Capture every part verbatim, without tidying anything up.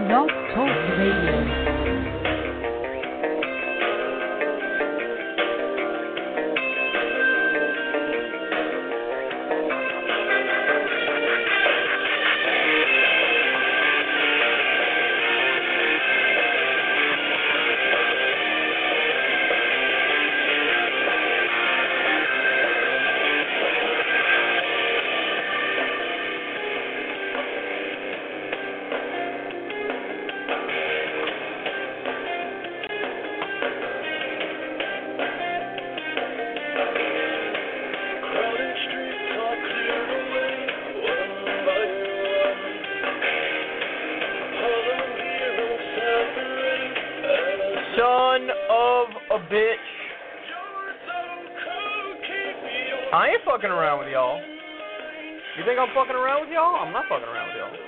Blog Talk Radio. I ain't fucking around with y'all. You think I'm fucking around with y'all? I'm not fucking around with y'all.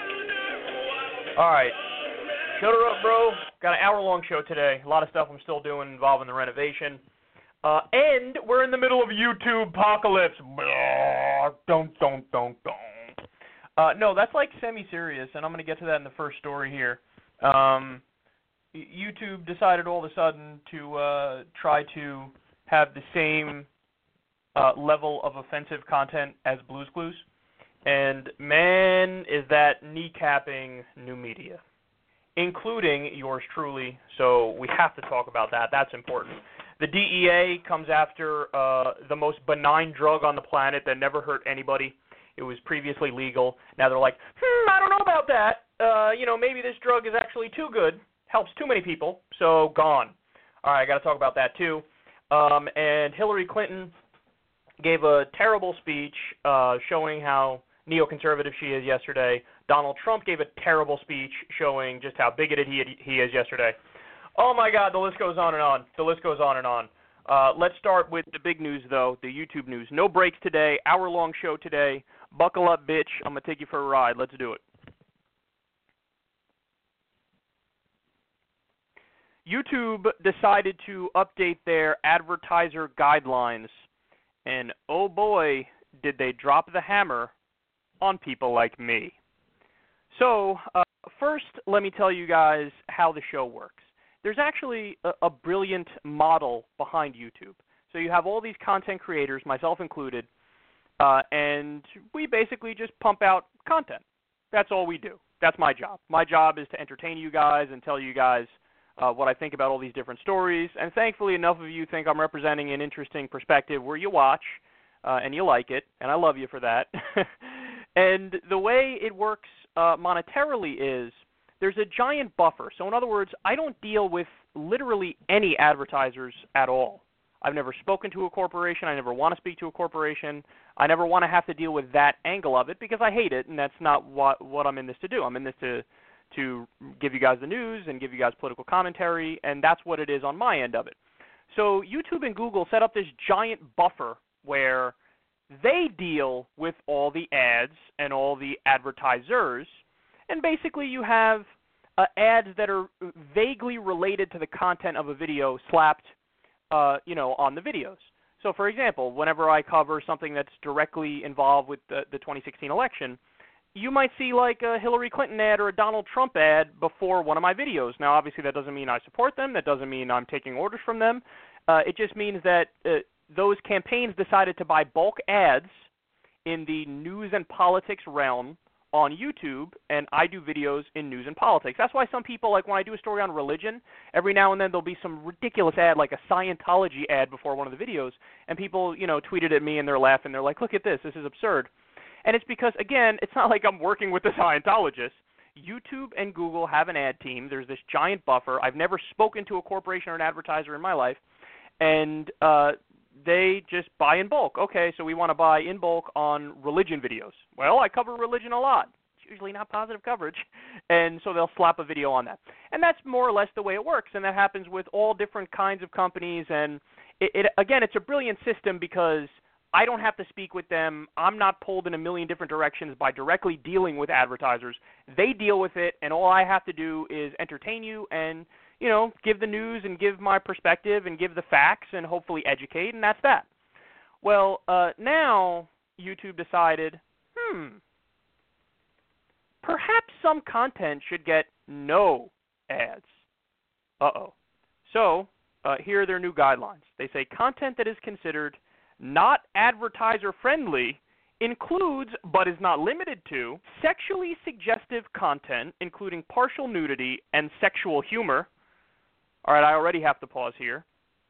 Alright. Shut her up, bro. Got an hour-long show today. A lot of stuff I'm still doing involving the renovation. Uh, and we're in the middle of YouTube apocalypse. Don't, don't, don't, don't. Uh, no, that's like semi-serious, and I'm going to get to that in the first story here. Um, YouTube decided all of a sudden to uh, try to have the same Uh, level of offensive content as Blue's Clues, and man, is that kneecapping new media, including yours truly, so we have to talk about that. That's important. The D E A comes after uh, the most benign drug on the planet that never hurt anybody. It was previously legal. Now they're like, hmm, I don't know about that. Uh, you know, maybe this drug is actually too good, helps too many people, so gone. All right, I got to talk about that too. Um, and Hillary Clinton gave a terrible speech uh, showing how neoconservative she is yesterday. Donald Trump gave a terrible speech showing just how bigoted he, he is yesterday. Oh, my God, the list goes on and on. The list goes on and on. Uh, let's start with the big news, though, the YouTube news. No breaks today, hour-long show today. Buckle up, bitch. I'm going to take you for a ride. Let's do it. YouTube decided to update their advertiser guidelines. And oh boy, did they drop the hammer on people like me. So, uh, first, let me tell you guys how the show works. There's actually a, a brilliant model behind YouTube. So you have all these content creators, myself included, uh, and we basically just pump out content. That's all we do. That's my job. My job is to entertain you guys and tell you guys Uh, what I think about all these different stories, and thankfully enough of you think I'm representing an interesting perspective where you watch, uh, and you like it, and I love you for that. And the way it works uh, monetarily is there's a giant buffer. So in other words, I don't deal with literally any advertisers at all. I've never spoken to a corporation. I never want to speak to a corporation. I never want to have to deal with that angle of it because I hate it, and that's not what, what I'm in this to do. I'm in this to to give you guys the news and give you guys political commentary, and that's what it is on my end of it. So YouTube and Google set up this giant buffer where they deal with all the ads and all the advertisers, and basically you have uh, ads that are vaguely related to the content of a video slapped, uh, you know, on the videos. So, for example, whenever I cover something that's directly involved with the, the twenty sixteen election, you might see like a Hillary Clinton ad or a Donald Trump ad before one of my videos. Now, obviously, that doesn't mean I support them. That doesn't mean I'm taking orders from them. Uh, it just means that uh, those campaigns decided to buy bulk ads in the news and politics realm on YouTube, and I do videos in news and politics. That's why some people, like when I do a story on religion, every now and then there'll be some ridiculous ad, like a Scientology ad before one of the videos, and people, you know, tweeted at me and they're laughing. They're like, look at this. This is absurd. And it's because, again, it's not like I'm working with the Scientologists. YouTube and Google have an ad team. There's this giant buffer. I've never spoken to a corporation or an advertiser in my life. And uh, they just buy in bulk. Okay, so we want to buy in bulk on religion videos. Well, I cover religion a lot. It's usually not positive coverage. And so they'll slap a video on that. And that's more or less the way it works. And that happens with all different kinds of companies. And, it, it again, it's a brilliant system because I don't have to speak with them. I'm not pulled in a million different directions by directly dealing with advertisers. They deal with it, and all I have to do is entertain you and, you know, give the news and give my perspective and give the facts and hopefully educate, and that's that. Well, uh, now YouTube decided, hmm, perhaps some content should get no ads. Uh-oh. So, uh, here are their new guidelines. They say content that is considered not advertiser-friendly includes, but is not limited to, sexually suggestive content, including partial nudity and sexual humor. All right, I already have to pause here.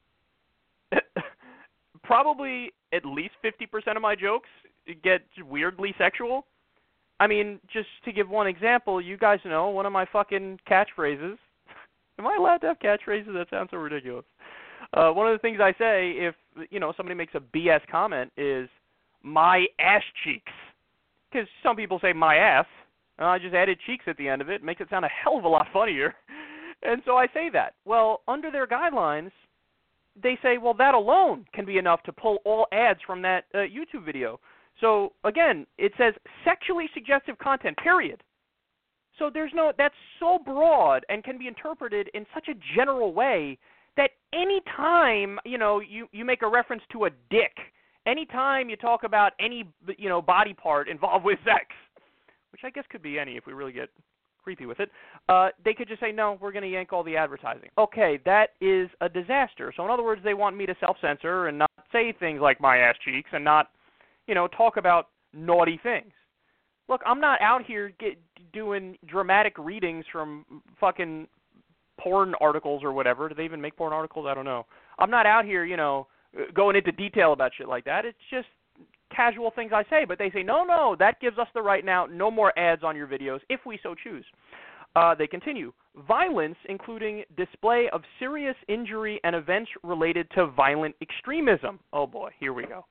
Probably at least fifty percent of my jokes get weirdly sexual. I mean, just to give one example, you guys know one of my fucking catchphrases. Am I allowed to have catchphrases? That sounds so ridiculous. Uh, one of the things I say if, you know, somebody makes a B S comment is, my ass cheeks. Because some people say my ass, and I just added cheeks at the end of it. It makes it sound a hell of a lot funnier. And so I say that. Well, under their guidelines, they say, well, that alone can be enough to pull all ads from that uh, YouTube video. So, again, it says sexually suggestive content, period. So there's no, that's so broad and can be interpreted in such a general way that any time, you know, you, you make a reference to a dick, anytime you talk about any, you know, body part involved with sex, which I guess could be any if we really get creepy with it, uh, they could just say, no, we're going to yank all the advertising. Okay, that is a disaster. So in other words, they want me to self-censor and not say things like my ass cheeks and not, you know, talk about naughty things. Look, I'm not out here get, doing dramatic readings from fucking porn articles or whatever. Do they even make porn articles? I don't know. I'm not out here, you know, going into detail about shit like that. It's just casual things I say. But they say, no, no, that gives us the right now. No more ads on your videos if we so choose. Uh, they continue. Violence, including display of serious injury and events related to violent extremism. Oh, boy, here we go.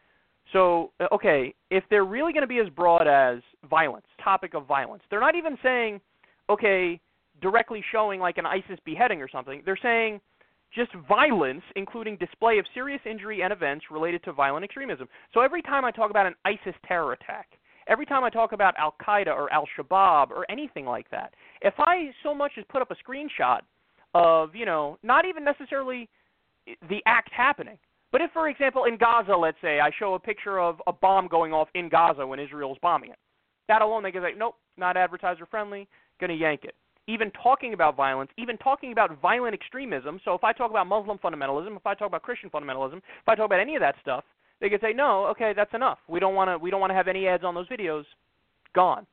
So, okay, if they're really going to be as broad as violence, topic of violence, they're not even saying, okay, directly showing like an ISIS beheading or something. They're saying just violence, including display of serious injury and events related to violent extremism. So every time I talk about an ISIS terror attack, every time I talk about Al-Qaeda or Al-Shabaab or anything like that, if I so much as put up a screenshot of, you know, not even necessarily the act happening, but if, for example, in Gaza, let's say, I show a picture of a bomb going off in Gaza when Israel's bombing it, that alone they can say, nope, not advertiser-friendly, going to yank it. Even talking about violence, even talking about violent extremism, so if I talk about Muslim fundamentalism, if I talk about Christian fundamentalism, if I talk about any of that stuff, they could say, no, okay, that's enough. We don't want to we don't want to have any ads on those videos. Gone.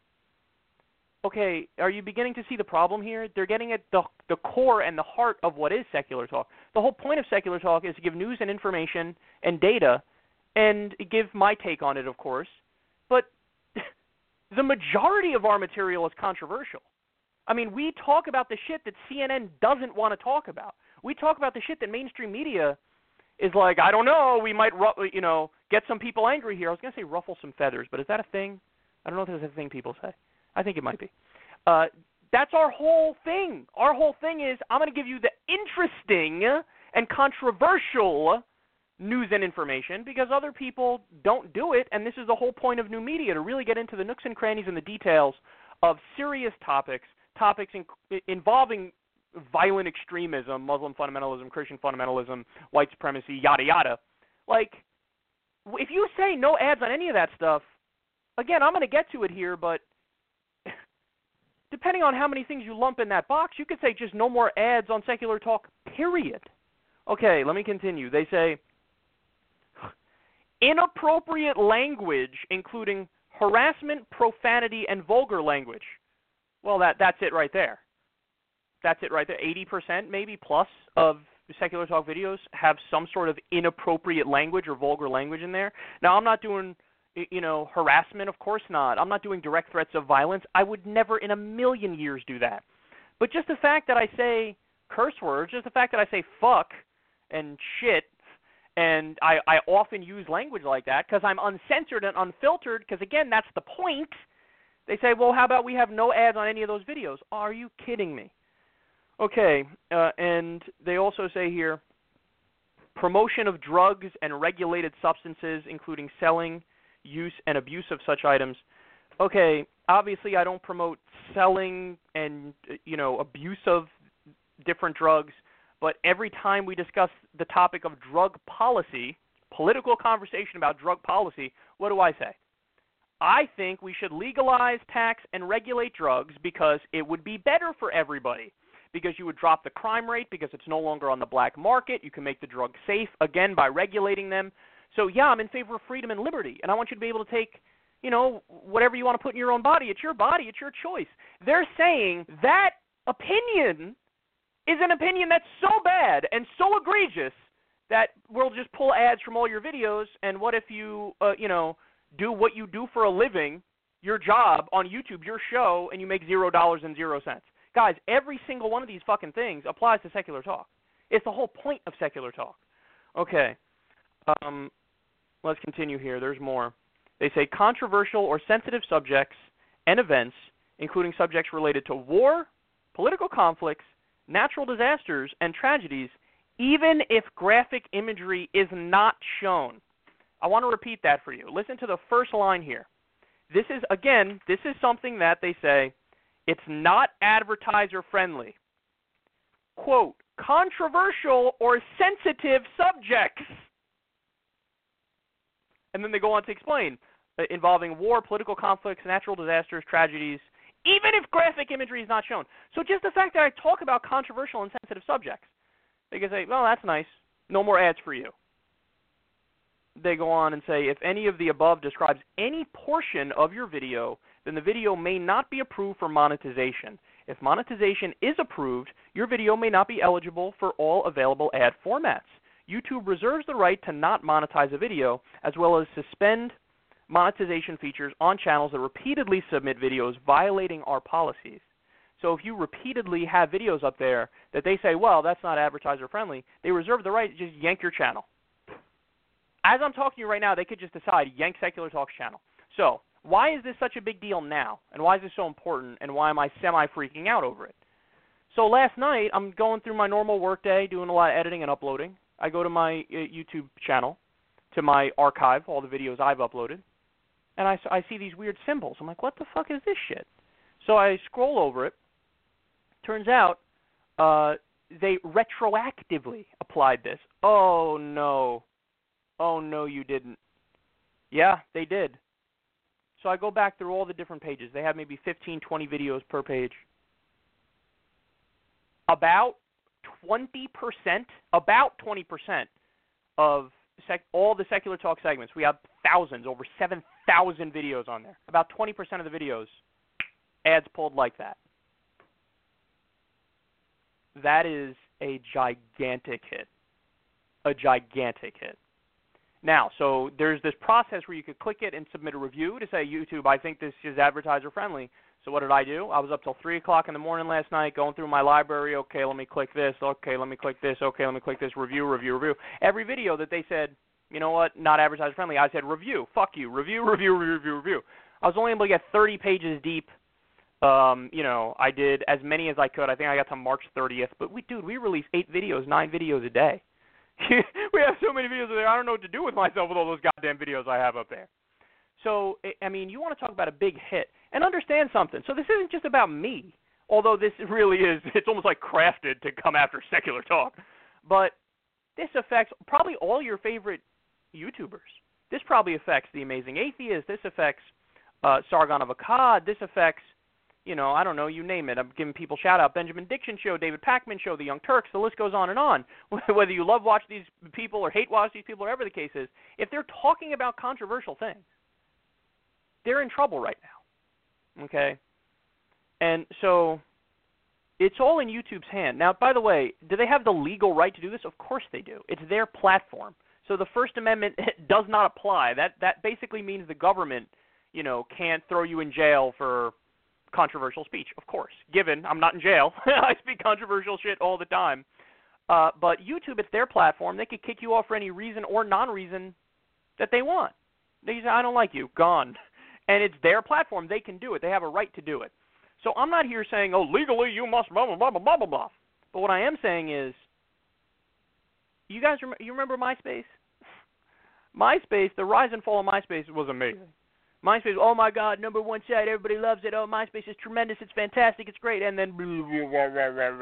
Okay, are you beginning to see the problem here? They're getting at the, the core and the heart of what is secular talk. The whole point of secular talk is to give news and information and data and give my take on it, of course. But the majority of our material is controversial. I mean, we talk about the shit that C N N doesn't want to talk about. We talk about the shit that mainstream media is like, I don't know, we might, you know, get some people angry here. I was going to say ruffle some feathers, but is that a thing? I don't know if that's a thing people say. I think it might be. Uh, that's our whole thing. Our whole thing is I'm going to give you the interesting and controversial news and information because other people don't do it, and this is the whole point of new media, to really get into the nooks and crannies and the details of serious topics, topics in, involving violent extremism, Muslim fundamentalism, Christian fundamentalism, white supremacy, yada, yada. Like, if you say no ads on any of that stuff, again, I'm going to get to it here, but depending on how many things you lump in that box, you could say just no more ads on secular talk, period. Okay, let me continue. They say, inappropriate language, including harassment, profanity, and vulgar language. Well, that that's it right there. That's it right there. eighty percent maybe plus of secular talk videos have some sort of inappropriate language or vulgar language in there. Now, I'm not doing, you know, harassment, of course not. I'm not doing direct threats of violence. I would never in a million years do that. But just the fact that I say curse words, just the fact that I say fuck and shit, and I, I often use language like that because I'm uncensored and unfiltered, because, again, that's the point. They say, well, how about we have no ads on any of those videos? Are you kidding me? Okay, uh, and they also say here, promotion of drugs and regulated substances, including selling, use, and abuse of such items. Okay, obviously I don't promote selling and, you know, abuse of different drugs, but every time we discuss the topic of drug policy, political conversation about drug policy, what do I say? I think we should legalize, tax, and regulate drugs because it would be better for everybody. Because you would drop the crime rate because it's no longer on the black market. You can make the drugs safe, again, by regulating them. So, yeah, I'm in favor of freedom and liberty, and I want you to be able to take, you know, whatever you want to put in your own body. It's your body. It's your choice. They're saying that opinion is an opinion that's so bad and so egregious that we'll just pull ads from all your videos, and what if you, uh, you know, do what you do for a living, your job on YouTube, your show, and you make zero dollars and zero cents? Guys, every single one of these fucking things applies to secular talk. It's the whole point of secular talk. Okay. Um, let's continue here. There's more. They say controversial or sensitive subjects and events, including subjects related to war, political conflicts, natural disasters, and tragedies, even if graphic imagery is not shown. I want to repeat that for you. Listen to the first line here. This is, again, this is something that they say, it's not advertiser friendly. Quote, controversial or sensitive subjects. And then they go on to explain, uh, involving war, political conflicts, natural disasters, tragedies, even if graphic imagery is not shown. So just the fact that I talk about controversial and sensitive subjects, they can say, well, that's nice. No more ads for you. They go on and say, if any of the above describes any portion of your video, then the video may not be approved for monetization. If monetization is approved, your video may not be eligible for all available ad formats. YouTube reserves the right to not monetize a video, as well as suspend monetization features on channels that repeatedly submit videos violating our policies. So if you repeatedly have videos up there that they say, well, that's not advertiser friendly, they reserve the right to just yank your channel. As I'm talking to you right now, they could just decide, yank Secular Talk's channel. So why is this such a big deal now? And why is this so important? And why am I semi-freaking out over it? So last night, I'm going through my normal workday, doing a lot of editing and uploading. I go to my uh, YouTube channel, to my archive, all the videos I've uploaded, and I, I see these weird symbols. I'm like, what the fuck is this shit? So I scroll over it. Turns out uh, they retroactively applied this. Oh, no. Oh, no, you didn't. Yeah, they did. So I go back through all the different pages. They have maybe fifteen, twenty videos per page. About twenty percent, about twenty percent of sec- all the Secular Talk segments, we have thousands, over seven thousand videos on there. About twenty percent of the videos, ads pulled like that. That is a gigantic hit. A gigantic hit. Now, so there's this process where you could click it and submit a review to say, YouTube, I think this is advertiser friendly. So what did I do? I was up till three o'clock in the morning last night going through my library. Okay, let me click this. Okay, let me click this. Okay, let me click this. Review, review, review. Every video that they said, you know what, not advertiser friendly, I said review. Fuck you. Review, review, review, review, review. I was only able to get thirty pages deep. Um, you know, I did as many as I could. I think I got to March thirtieth. But, we, dude, we release eight videos, nine videos a day. We have so many videos there, I don't know what to do with myself with all those goddamn videos I have up there. So, I mean, you want to talk about a big hit. And understand something. So this isn't just about me, although this really is, it's almost like crafted to come after Secular Talk. But this affects probably all your favorite YouTubers. This probably affects The Amazing Atheist. This affects uh, Sargon of Akkad. This affects, you know, I don't know, you name it. I'm giving people shout-out. Benjamin Dixon Show, David Pakman Show, The Young Turks. The list goes on and on. Whether you love watch these people or hate watch these people, or whatever the case is, if they're talking about controversial things, they're in trouble right now. Okay? And so it's all in YouTube's hand. Now, by the way, do they have the legal right to do this? Of course they do. It's their platform. So the First Amendment does not apply. That that basically means the government, you know, can't throw you in jail for controversial speech, of course, given I'm not in jail. I speak controversial shit all the time. Uh, but YouTube, it's their platform. They could kick you off for any reason or non-reason that they want. They say, I don't like you, gone. And it's their platform. They can do it. They have a right to do it. So I'm not here saying, oh, legally you must blah, blah, blah, blah, blah, blah, blah. But what I am saying is, you guys rem- you remember MySpace? MySpace, the rise and fall of MySpace was amazing. MySpace, oh my God, number one site, everybody loves it. Oh, MySpace is tremendous, it's fantastic, it's great. And then,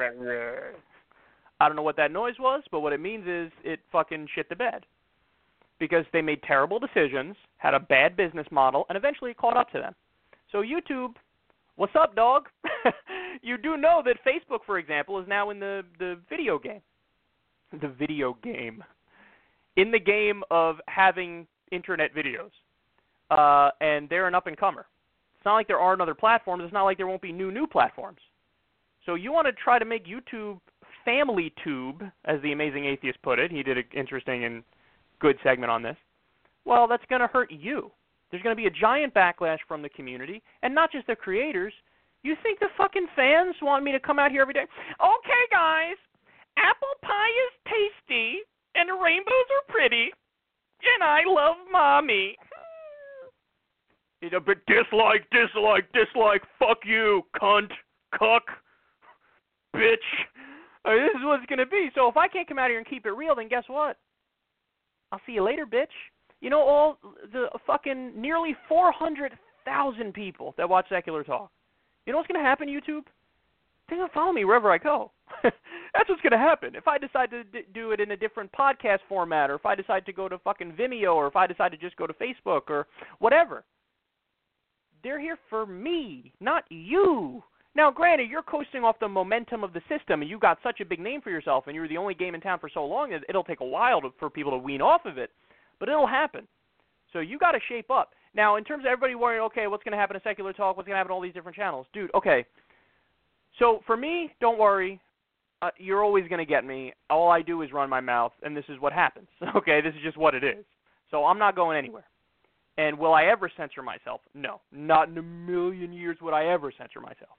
I don't know what that noise was, but what it means is it fucking shit the bed. because they made terrible decisions, had a bad business model, and eventually it caught up to them. So YouTube, what's up, dog? You do know that Facebook, for example, is now in the, the video game. The video game. In the game of having internet videos. Uh, and they're an up-and-comer. It's not like there aren't other platforms. It's not like there won't be new, new platforms. So you want to try to make YouTube family tube, as the Amazing Atheist put it. He did an interesting and good segment on this. Well, that's going to hurt you. There's going to be a giant backlash from the community, and not just the creators. You think the fucking fans want me to come out here every day? Okay, guys, apple pie is tasty, and rainbows are pretty, and I love mommy. It's a bit dislike, dislike, dislike, fuck you, cunt, cuck, bitch. Uh, this is what it's going to be. So if I can't come out here and keep it real, then guess what? I'll see you later, bitch. You know, all the fucking nearly four hundred thousand people that watch Secular Talk. You know what's going to happen, YouTube? They're going to follow me wherever I go. That's what's going to happen. If I decide to d- do it in a different podcast format, or if I decide to go to fucking Vimeo, or if I decide to just go to Facebook, or whatever. They're here for me, not you. Now, granted, you're coasting off the momentum of the system, and you got such a big name for yourself, and you were the only game in town for so long that it'll take a while to, for people to wean off of it. But it'll happen. So you got to shape up. Now, in terms of everybody worrying, okay, what's going to happen to Secular Talk? What's going to happen to all these different channels? Dude, okay. So for me, don't worry. Uh, you're always going to get me. All I do is run my mouth, and this is what happens. Okay, this is just what it is. So I'm not going anywhere. And will I ever censor myself? No. Not in a million years would I ever censor myself.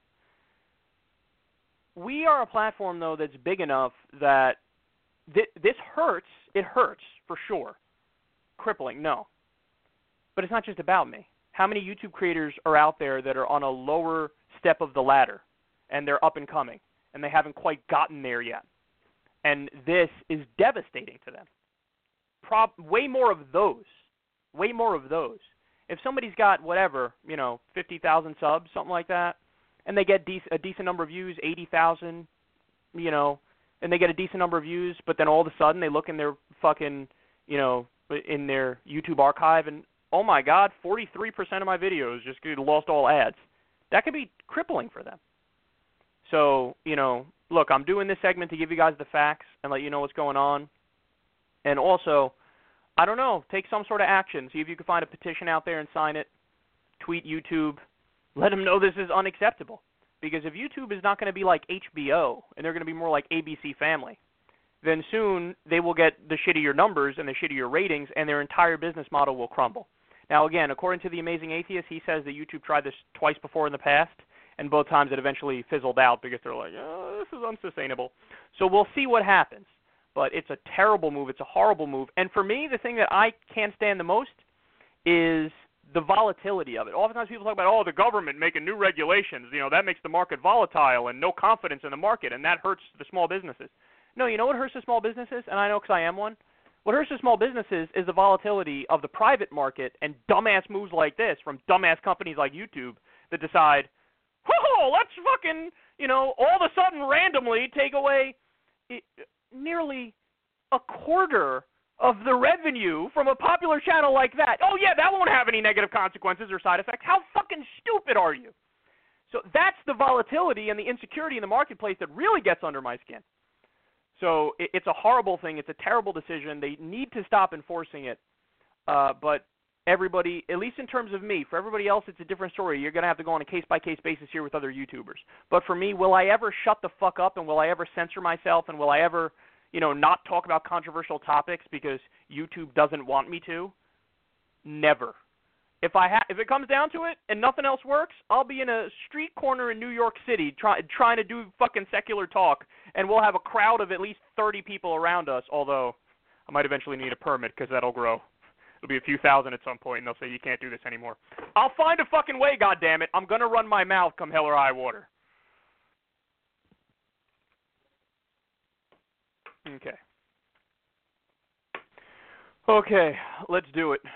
We are a platform, though, that's big enough that th- this hurts. It hurts, for sure. Crippling, no. But it's not just about me. How many YouTube creators are out there that are on a lower step of the ladder, and they're up and coming, and they haven't quite gotten there yet? And this is devastating to them. Prob- way more of those. Way more of those. If somebody's got, whatever, you know, fifty thousand subs, something like that, and they get dec- a decent number of views, eighty thousand, you know, and they get a decent number of views, but then all of a sudden they look in their fucking, you know, in their YouTube archive, and oh my God, forty-three percent of my videos just lost all ads. That could be crippling for them. So, you know, look, I'm doing this segment to give you guys the facts and let you know what's going on. And also, I don't know, take some sort of action. See if you can find a petition out there and sign it. Tweet YouTube. Let them know this is unacceptable. Because if YouTube is not going to be like H B O and they're going to be more like A B C Family, then soon they will get the shittier numbers and the shittier ratings, and their entire business model will crumble. Now, again, according to the Amazing Atheist, he says that YouTube tried this twice before in the past, and both times it eventually fizzled out because they're like, oh, this is unsustainable. So we'll see what happens. But it's a terrible move. It's a horrible move. And for me, the thing that I can't stand the most is the volatility of it. Oftentimes people talk about, oh, the government making new regulations. You know, that makes the market volatile and no confidence in the market, and that hurts the small businesses. No, you know what hurts the small businesses? And I know because I am one. What hurts the small businesses is the volatility of the private market and dumbass moves like this from dumbass companies like YouTube that decide, oh, let's fucking, you know, all of a sudden randomly take away it, nearly a quarter of the revenue from a popular channel like that. Oh, yeah, that won't have any negative consequences or side effects. How fucking stupid are you? So that's the volatility and the insecurity in the marketplace that really gets under my skin. So it, it's a horrible thing. It's a terrible decision. They need to stop enforcing it. Uh, but everybody, at least in terms of me, for everybody else, it's a different story. You're going to have to go on a case-by-case basis here with other YouTubers. But for me, will I ever shut the fuck up, and will I ever censor myself, and will I ever, you know, not talk about controversial topics because YouTube doesn't want me to? Never. If I ha- if it comes down to it and nothing else works, I'll be in a street corner in New York City try- trying to do fucking Secular Talk, and we'll have a crowd of at least thirty people around us, although I might eventually need a permit because that'll grow. It'll be a few thousand at some point, and they'll say you can't do this anymore. I'll find a fucking way, goddammit. I'm going to run my mouth come hell or high water. Okay. Okay, let's do it.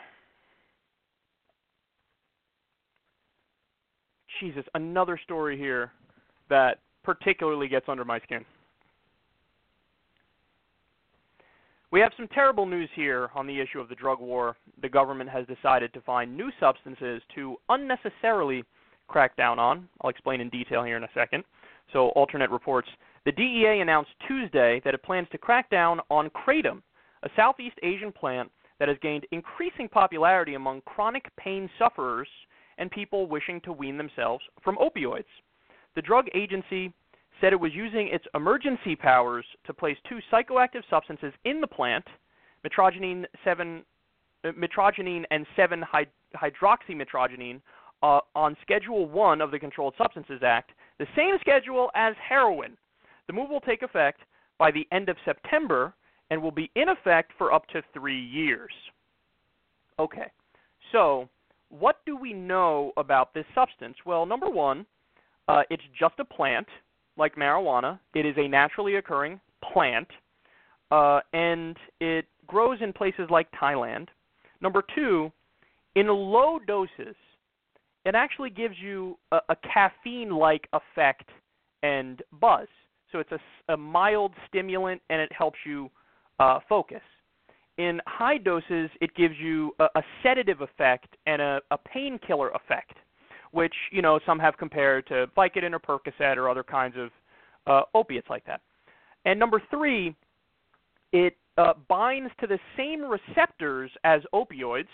Jesus, another story here that particularly gets under my skin. We have some terrible news here on the issue of the drug war. The government has decided to find new substances to unnecessarily crack down on. I'll explain in detail here in a second. So, Alternate reports, the D E A announced Tuesday that it plans to crack down on Kratom, a Southeast Asian plant that has gained increasing popularity among chronic pain sufferers and people wishing to wean themselves from opioids. The drug agency said it was using its emergency powers to place two psychoactive substances in the plant, mitragynine, seven, uh, mitragynine and seven hydroxymitragynine, uh, on Schedule one of the Controlled Substances Act, the same schedule as heroin. The move will take effect by the end of September and will be in effect for up to three years. Okay, so what do we know about this substance? Well, number one, uh, it's just a plant, like marijuana. It is a naturally occurring plant, uh, and it grows in places like Thailand. Number two, in low doses, it actually gives you a, a caffeine-like effect and buzz. So it's a, a mild stimulant, and it helps you uh, focus. In high doses, it gives you a, a sedative effect and a, a painkiller effect, which, you know, some have compared to Vicodin or Percocet or other kinds of uh, opiates like that. And number three, it uh, binds to the same receptors as opioids,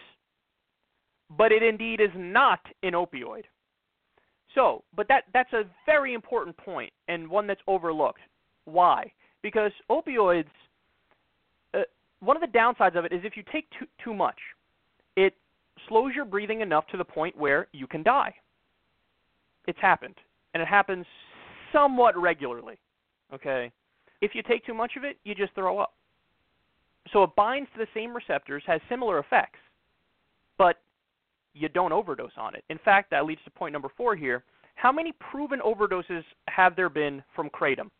but it indeed is not an opioid. So, but that, that's a very important point and one that's overlooked. Why? Because opioids, uh, one of the downsides of it is if you take too, too much, it slows your breathing enough to the point where you can die. It's happened, and it happens somewhat regularly, okay? If you take too much of it, you just throw up. So it binds to the same receptors, has similar effects, but you don't overdose on it. In fact, that leads to point number four here. How many proven overdoses have there been from Kratom?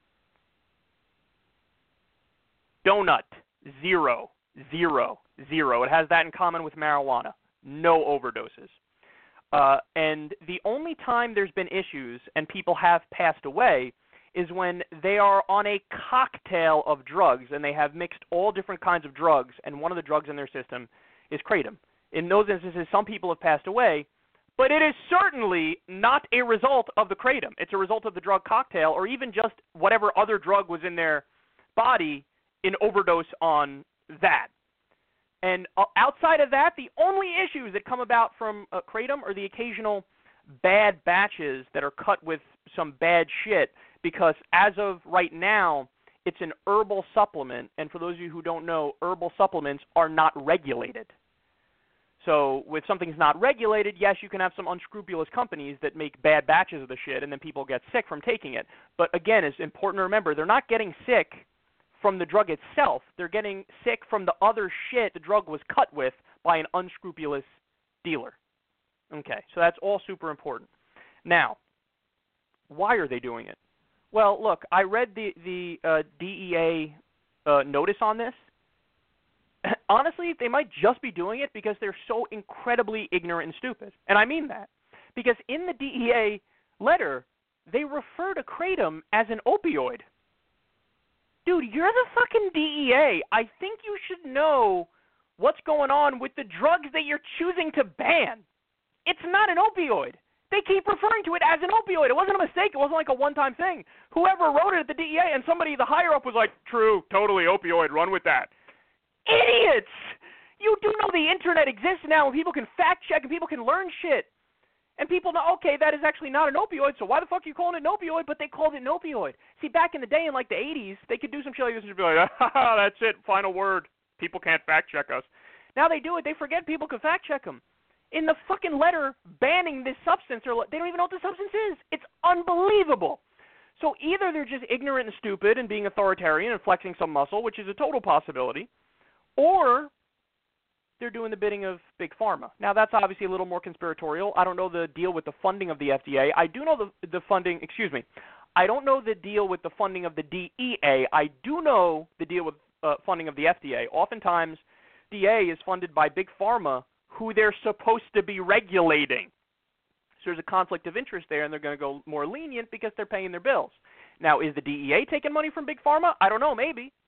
Donut, zero, zero, zero. It has that in common with marijuana. No overdoses. Uh, and the only time there's been issues and people have passed away is when they are on a cocktail of drugs and they have mixed all different kinds of drugs, and one of the drugs in their system is Kratom. In those instances, some people have passed away, but it is certainly not a result of the Kratom. It's a result of the drug cocktail or even just whatever other drug was in their body in overdose on that. And outside of that, the only issues that come about from uh, Kratom are the occasional bad batches that are cut with some bad shit, because as of right now, it's an herbal supplement, and for those of you who don't know, herbal supplements are not regulated. So if something's not regulated, yes, you can have some unscrupulous companies that make bad batches of the shit, and then people get sick from taking it. But again, it's important to remember, they're not getting sick from the drug itself. They're getting sick from the other shit the drug was cut with by an unscrupulous dealer. Okay, so that's all super important. Now, why are they doing it? Well, look, I read the, the uh, D E A uh, notice on this. Honestly, they might just be doing it because they're so incredibly ignorant and stupid. And I mean that. Because in the D E A letter, they refer to Kratom as an opioid. Dude, you're the fucking D E A. I think you should know what's going on with the drugs that you're choosing to ban. It's not an opioid. They keep referring to it as an opioid. It wasn't a mistake. It wasn't like a one-time thing. Whoever wrote it at the D E A and somebody, the higher-up, was like, true, totally opioid, run with that. Idiots! You do know the internet exists now, and people can fact-check, and people can learn shit. And people know, okay, that is actually not an opioid, so why the fuck are you calling it an opioid? But they called it an opioid. See, back in the day, in like the eighties, they could do some shit like this and be like, ah, that's it, final word. People can't fact-check us. Now they do it. They forget people can fact-check them. In the fucking letter banning this substance, they don't even know what the substance is. It's unbelievable. So either they're just ignorant and stupid and being authoritarian and flexing some muscle, which is a total possibility, or they're doing the bidding of Big Pharma. Now, that's obviously a little more conspiratorial. I don't know the deal with the funding of the F D A. I do know the, the funding, excuse me, I don't know the deal with the funding of the D E A. I do know the deal with uh, funding of the F D A. Oftentimes, D A is funded by Big Pharma, who they're supposed to be regulating. So there's a conflict of interest there, and they're going to go more lenient because they're paying their bills. Now, is the D E A taking money from Big Pharma? I don't know, maybe.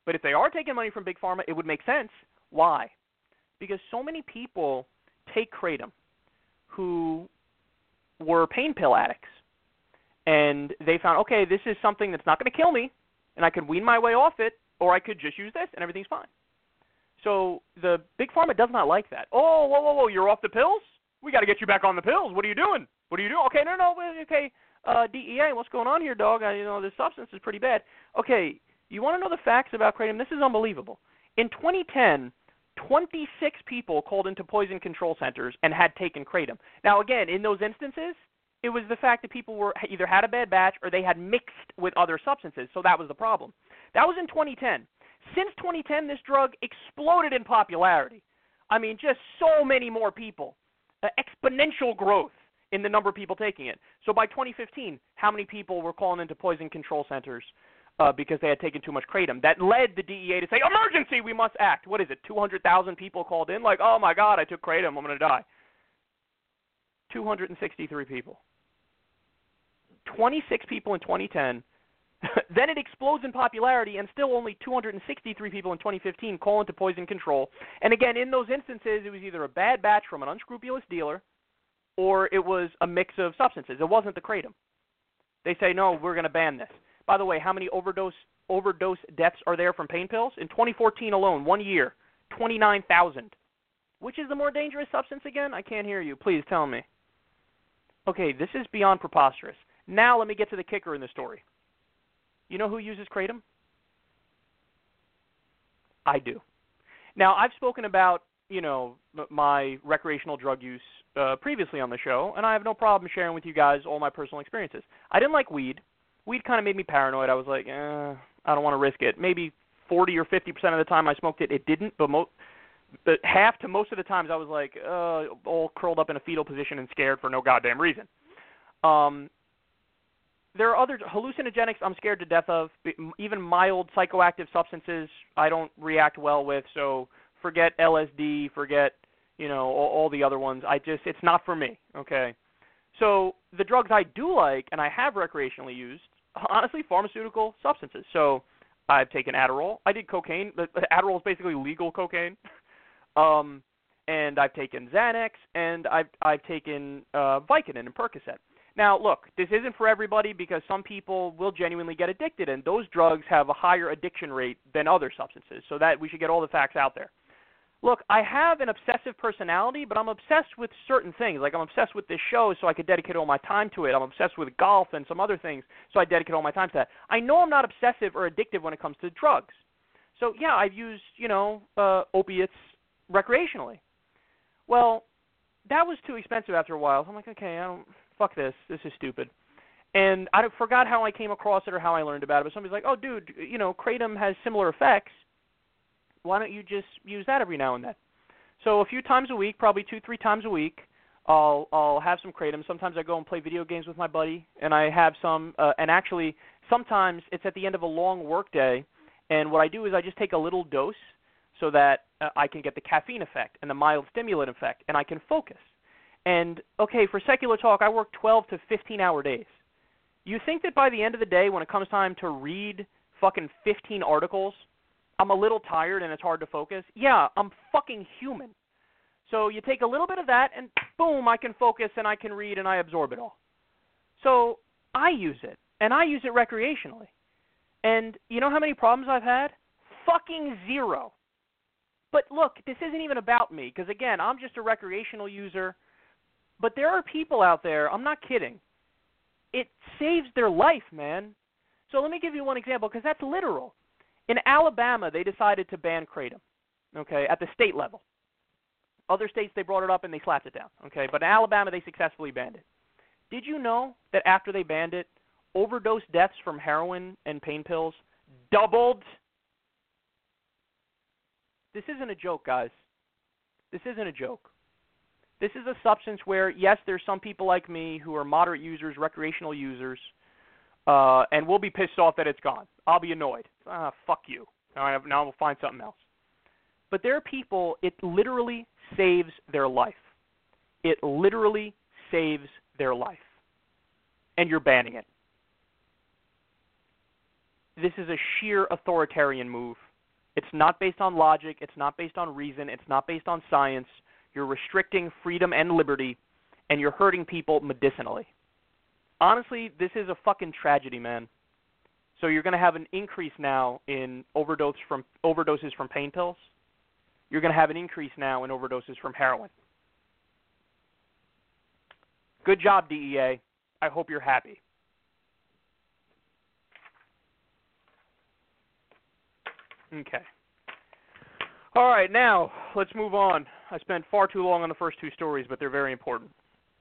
But if they are taking money from Big Pharma, it would make sense. Why? Because so many people take Kratom who were pain pill addicts. And they found, okay, this is something that's not going to kill me, and I could wean my way off it, or I could just use this, and everything's fine. So the Big Pharma does not like that. Oh, whoa, whoa, whoa, you're off the pills? We got to get you back on the pills. What are you doing? What are you doing? Okay, no, no, okay, uh, D E A, what's going on here, dog? I, you know, this substance is pretty bad. Okay, you want to know the facts about Kratom? This is unbelievable. In twenty ten, twenty-six people called into poison control centers and had taken Kratom. Now, again, in those instances, it was the fact that people were either had a bad batch or they had mixed with other substances, so that was the problem. That was in twenty ten. Since twenty ten, this drug exploded in popularity. I mean, just so many more people. Uh, exponential growth in the number of people taking it. So by twenty fifteen, how many people were calling into poison control centers uh, because they had taken too much Kratom? That led the D E A to say, emergency, we must act. What is it, two hundred thousand people called in? Like, oh, my God, I took Kratom, I'm going to die. two hundred sixty-three people. twenty-six people in twenty ten. Then it explodes in popularity, and still only two hundred sixty-three people in twenty fifteen call into poison control. And again, in those instances, it was either a bad batch from an unscrupulous dealer, or it was a mix of substances. It wasn't the Kratom. They say, no, we're going to ban this. By the way, how many overdose overdose deaths are there from pain pills? In twenty fourteen alone, one year, twenty-nine thousand. Which is the more dangerous substance again? I can't hear you. Please tell me. Okay, this is beyond preposterous. Now let me get to the kicker in the story. You know who uses Kratom? I do. Now, I've spoken about, you know, my recreational drug use uh, previously on the show, and I have no problem sharing with you guys all my personal experiences. I didn't like weed. Weed kind of made me paranoid. I was like, eh, I don't want to risk it. Maybe forty or fifty percent of the time I smoked it, it didn't, but, mo- but half to most of the times I was like, uh, all curled up in a fetal position and scared for no goddamn reason. Um... There are other hallucinogenics I'm scared to death of. Even mild psychoactive substances I don't react well with, so forget L S D, forget, you know, all, all the other ones. I just, it's not for me, okay? So the drugs I do like and I have recreationally used, honestly, pharmaceutical substances. So I've taken Adderall. I did cocaine. Adderall is basically legal cocaine. um, and I've taken Xanax, and I've, I've taken uh, Vicodin and Percocet. Now, look, this isn't for everybody because some people will genuinely get addicted, and those drugs have a higher addiction rate than other substances, so that we should get all the facts out there. Look, I have an obsessive personality, but I'm obsessed with certain things. Like I'm obsessed with this show, so I could dedicate all my time to it. I'm obsessed with golf and some other things, so I dedicate all my time to that. I know I'm not obsessive or addictive when it comes to drugs. So, yeah, I've used, you know, uh, opiates recreationally. Well, that was too expensive after a while. I'm like, okay, I don't... fuck this, this is stupid. And I forgot how I came across it or how I learned about it, but somebody's like, oh, dude, you know, Kratom has similar effects. Why don't you just use that every now and then? So a few times a week, probably two, three times a week, I'll I'll have some Kratom. Sometimes I go and play video games with my buddy, and I have some, uh, and actually sometimes it's at the end of a long work day, and what I do is I just take a little dose so that uh, I can get the caffeine effect and the mild stimulant effect, and I can focus. And, okay, for secular talk, I work twelve to fifteen hour days. You think that by the end of the day, when it comes time to read fucking fifteen articles, I'm a little tired and it's hard to focus? Yeah, I'm fucking human. So you take a little bit of that and boom, I can focus and I can read and I absorb it all. So I use it, and I use it recreationally. And you know how many problems I've had? Fucking zero. But look, this isn't even about me because, again, I'm just a recreational user. But there are people out there, I'm not kidding, it saves their life, man. So let me give you one example, because that's literal. In Alabama, they decided to ban Kratom, okay, at the state level. Other states, they brought it up and they slapped it down, okay? But in Alabama, they successfully banned it. Did you know that after they banned it, overdose deaths from heroin and pain pills doubled? This isn't a joke, guys. This isn't a joke. This is a substance where, yes, there's some people like me who are moderate users, recreational users, uh, and we'll be pissed off that it's gone. I'll be annoyed. Ah, fuck you. Now, I have, now we'll find something else. But there are people, it literally saves their life. It literally saves their life. And you're banning it. This is a sheer authoritarian move It's not based on logic. It's not based on reason. It's not based on science. You're restricting freedom and liberty, and you're hurting people medicinally. Honestly, this is a fucking tragedy, man. So you're going to have an increase now in overdose from overdoses from pain pills. You're going to have an increase now in overdoses from heroin. Good job, D E A. I hope you're happy. Okay. All right, now let's move on. I spent far too long on the first two stories, but they're very important.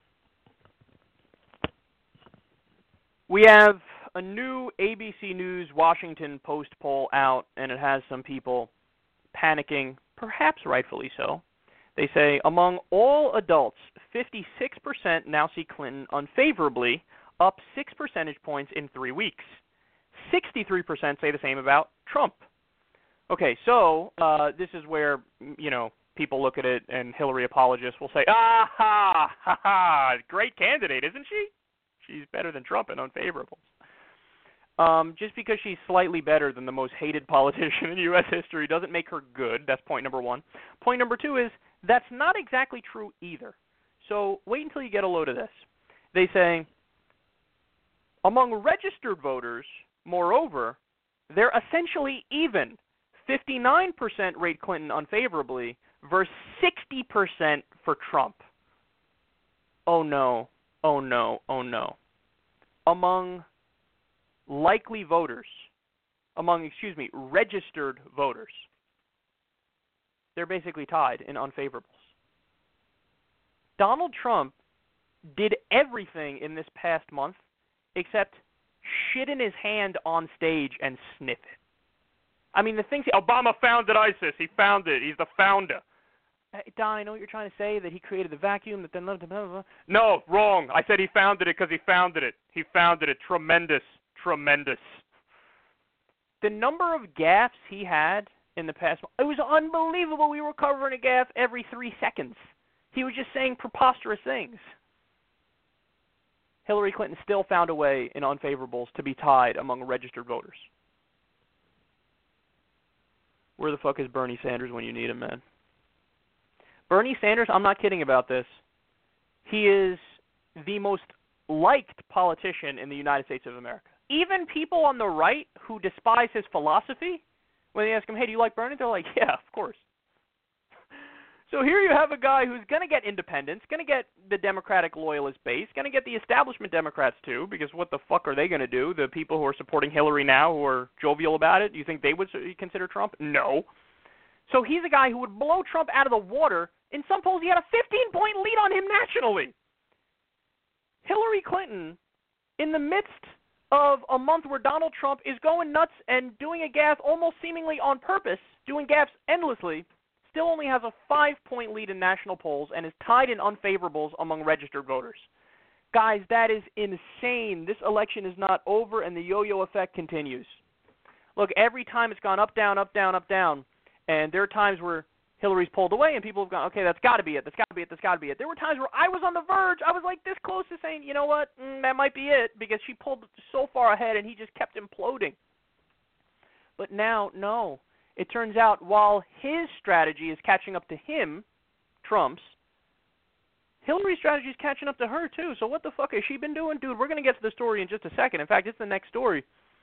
We have a new A B C News Washington Post poll out, and it has some people panicking, perhaps rightfully so. They say, among all adults, fifty-six percent now see Clinton unfavorably, up six percentage points in three weeks. sixty-three percent say the same about Trump. Okay, so uh, this is where, you know, people look at it and Hillary apologists will say, ah, ha, ha, ha, great candidate, isn't she? She's better than Trump in unfavorables. Um, just because she's slightly better than the most hated politician in U S history doesn't make her good. That's point number one. Point number two is that's not exactly true either. So wait until you get a load of this. They say, among registered voters, moreover, they're essentially even. fifty-nine percent rate Clinton unfavorably versus sixty percent for Trump. Oh no, oh no, oh no. Among likely voters, among, excuse me, registered voters, they're basically tied in unfavorables. Donald Trump did everything in this past month except shit in his hand on stage and sniff it. I mean, the things... Obama founded ISIS. He founded it. He's the founder. Hey, Don, I know what you're trying to say, that he created the vacuum, that then... Blah, blah, blah. No, wrong. I said he founded it because he founded it. He founded it. Tremendous. Tremendous. The number of gaffes he had in the past... It was unbelievable. We were covering a gaffe every three seconds. He was just saying preposterous things. Hillary Clinton still found a way in unfavorables to be tied among registered voters. Where the fuck is Bernie Sanders when you need him, man? Bernie Sanders, I'm not kidding about this. He is the most liked politician in the United States of America. Even people on the right who despise his philosophy, when they ask him, hey, do you like Bernie? They're like, yeah, of course. So here you have a guy who's going to get independents, going to get the Democratic loyalist base, going to get the establishment Democrats too, because what the fuck are they going to do? The people who are supporting Hillary now, who are jovial about it, do you think they would consider Trump? No. So he's a guy who would blow Trump out of the water. In some polls, he had a fifteen-point lead on him nationally. Hillary Clinton, in the midst of a month where Donald Trump is going nuts and doing a gaffe almost seemingly on purpose, doing gaffes endlessly, still only has a five-point lead in national polls and is tied in unfavorables among registered voters. Guys, that is insane. This election is not over, and the yo-yo effect continues. Look, every time it's gone up, down, up, down, up, down, and there are times where Hillary's pulled away and people have gone, okay, that's got to be it, that's got to be it, that's got to be it. There were times where I was on the verge. I was like this close to saying, you know what, mm, that might be it, because she pulled so far ahead and he just kept imploding. But now, no. It turns out while his strategy is catching up to him, Trump's, Hillary's strategy is catching up to her too. So what the fuck has she been doing? Dude, we're going to get to the story in just a second. In fact, it's the next story.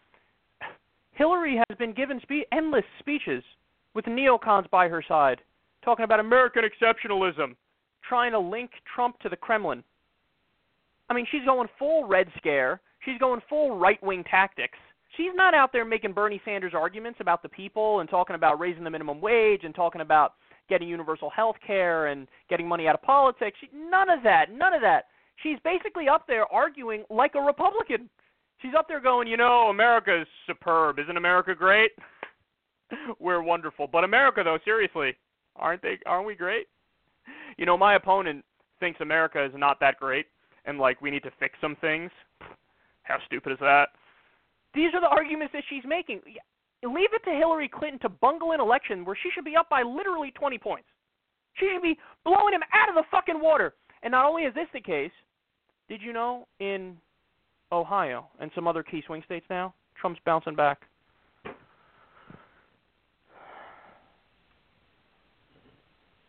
Hillary has been given spe- endless speeches with neocons by her side, talking about American exceptionalism, trying to link Trump to the Kremlin. I mean, she's going full Red Scare. She's going full right-wing tactics. She's not out there making Bernie Sanders arguments about the people and talking about raising the minimum wage and talking about getting universal health care and getting money out of politics. She, none of that, none of that. She's basically up there arguing like a Republican. She's up there going, you know, America is superb. Isn't America great? We're wonderful. But America, though, seriously, aren't they? Aren't we great? You know, my opponent thinks America is not that great and, like, we need to fix some things. How stupid is that? These are the arguments that she's making. Leave it to Hillary Clinton to bungle an election where she should be up by literally twenty points. She should be blowing him out of the fucking water. And not only is this the case, did you know in Ohio and some other key swing states now, Trump's bouncing back.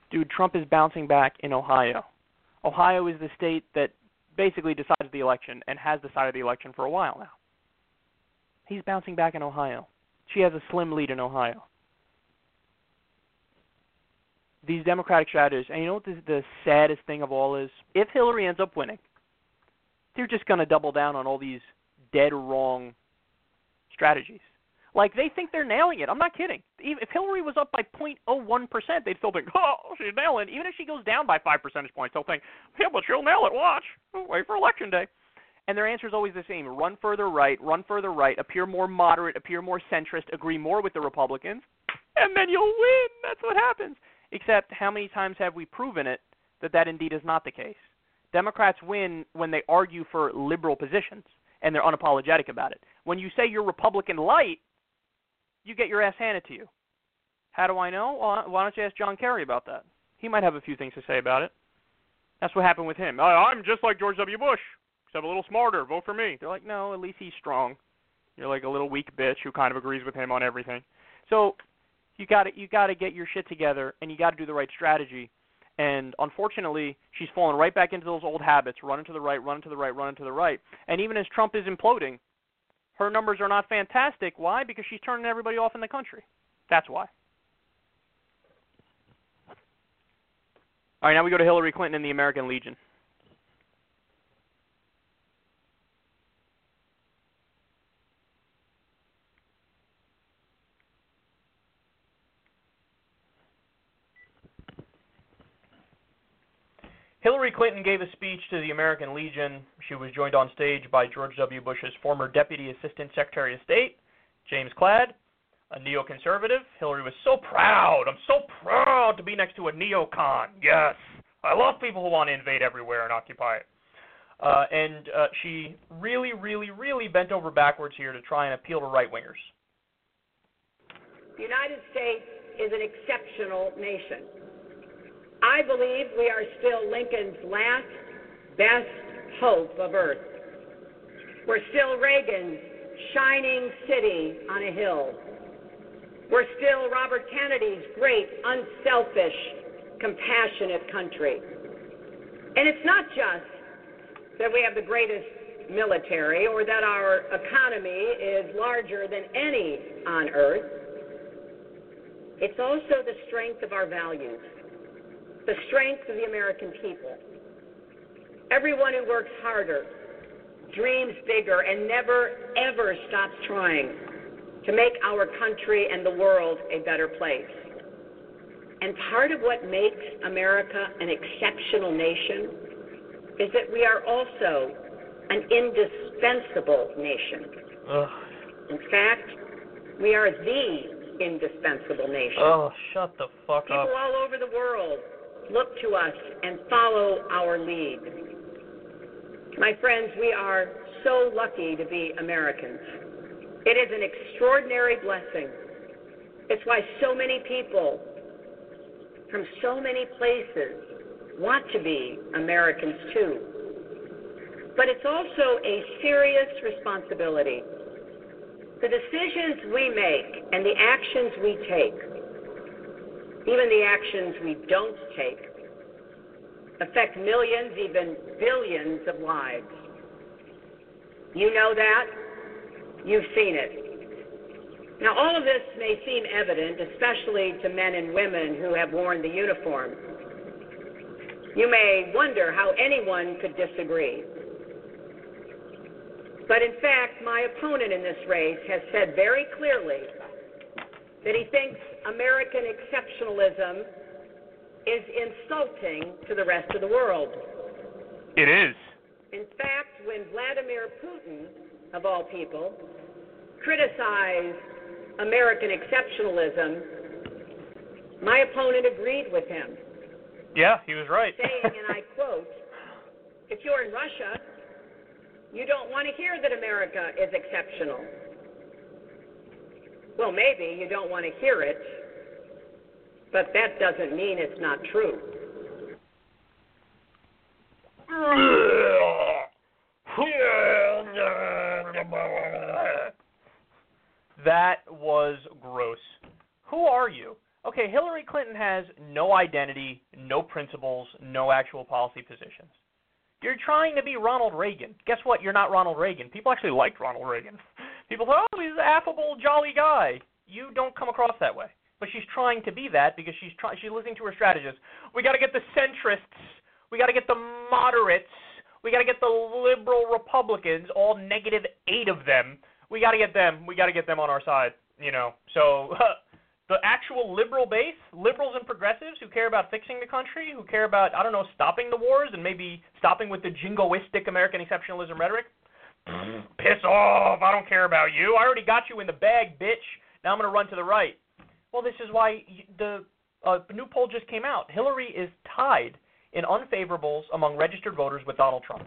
Dude, Trump is bouncing back in Ohio. Ohio is the state that basically decides the election and has decided the election for a while now. He's bouncing back in Ohio. She has a slim lead in Ohio. These Democratic strategists, and you know what the, the saddest thing of all is? If Hillary ends up winning, they're just going to double down on all these dead wrong strategies. Like, they think they're nailing it. I'm not kidding. If Hillary was up by zero point zero one percent, they'd still think, oh, she's nailing it. Even if she goes down by five percentage points, they'll think, yeah, but she'll nail it. Watch. Wait for Election Day. And their answer is always the same. Run further right, run further right, appear more moderate, appear more centrist, agree more with the Republicans, and then you'll win. That's what happens. Except how many times have we proven it that that indeed is not the case? Democrats win when they argue for liberal positions, and they're unapologetic about it. When you say you're Republican light, you get your ass handed to you. How do I know? Well, why don't you ask John Kerry about that? He might have a few things to say about it. That's what happened with him. I'm just like George W. Bush, except a little smarter. Vote for me. They're like, no, at least he's strong. You're like a little weak bitch who kind of agrees with him on everything. So you got to you got to get your shit together, and you got to do the right strategy. And unfortunately, she's fallen right back into those old habits, running to the right, running to the right, running to the right. And even as Trump is imploding, her numbers are not fantastic. Why? Because she's turning everybody off in the country. That's why. All right, now we go to Hillary Clinton and the American Legion. Hillary Clinton gave a speech to the American Legion. She was joined on stage by George W. Bush's former Deputy Assistant Secretary of State, James Cladd, a neoconservative. Hillary was so proud. I'm so proud to be next to a neocon. Yes. I love people who want to invade everywhere and occupy it. Uh, and uh, she really, really, really bent over backwards here to try and appeal to right-wingers. The United States is an exceptional nation. I believe we are still Lincoln's last, best hope of Earth. We're still Reagan's shining city on a hill. We're still Robert Kennedy's great, unselfish, compassionate country. And it's not just that we have the greatest military or that our economy is larger than any on Earth. It's also the strength of our values. The strength of the American people. Everyone who works harder, dreams bigger, and never, ever stops trying to make our country and the world a better place. And part of what makes America an exceptional nation is that we are also an indispensable nation. Ugh. In fact, we are the indispensable nation. Oh, shut the fuck People up. all over the world look to us and follow our lead. My friends, we are so lucky to be Americans. It is an extraordinary blessing. It's why so many people from so many places want to be Americans too. But it's also a serious responsibility. The decisions we make and the actions we take, even the actions we don't take, affect millions, even billions of lives. You know that. You've seen it. Now, all of this may seem evident, especially to men and women who have worn the uniform. You may wonder how anyone could disagree. But in fact, my opponent in this race has said very clearly that he thinks American exceptionalism is insulting to the rest of the world. It is. In fact, when Vladimir Putin, of all people, criticized American exceptionalism, my opponent agreed with him. Yeah, he was right. Saying, and I quote, if you're in Russia, you don't want to hear that America is exceptional. Well, maybe you don't want to hear it, but that doesn't mean it's not true. That was gross. Who are you? Okay, Hillary Clinton has no identity, no principles, no actual policy positions. You're trying to be Ronald Reagan. Guess what? You're not Ronald Reagan. People actually liked Ronald Reagan. People thought, oh, he's an affable, jolly guy. You don't come across that way. But she's trying to be that because she's try- she's listening to her strategists. We got to get the centrists. We got to get the moderates. We got to get the liberal Republicans, all negative eight of them. We got to get them. We got to get them on our side, you know. So the actual liberal base, liberals and progressives who care about fixing the country, who care about, I don't know, stopping the wars and maybe stopping with the jingoistic American exceptionalism rhetoric, piss off. I don't care about you. I already got you in the bag, bitch. Now I'm going to run to the right. Well, this is why the uh, new poll just came out. Hillary is tied in unfavorables among registered voters with Donald Trump.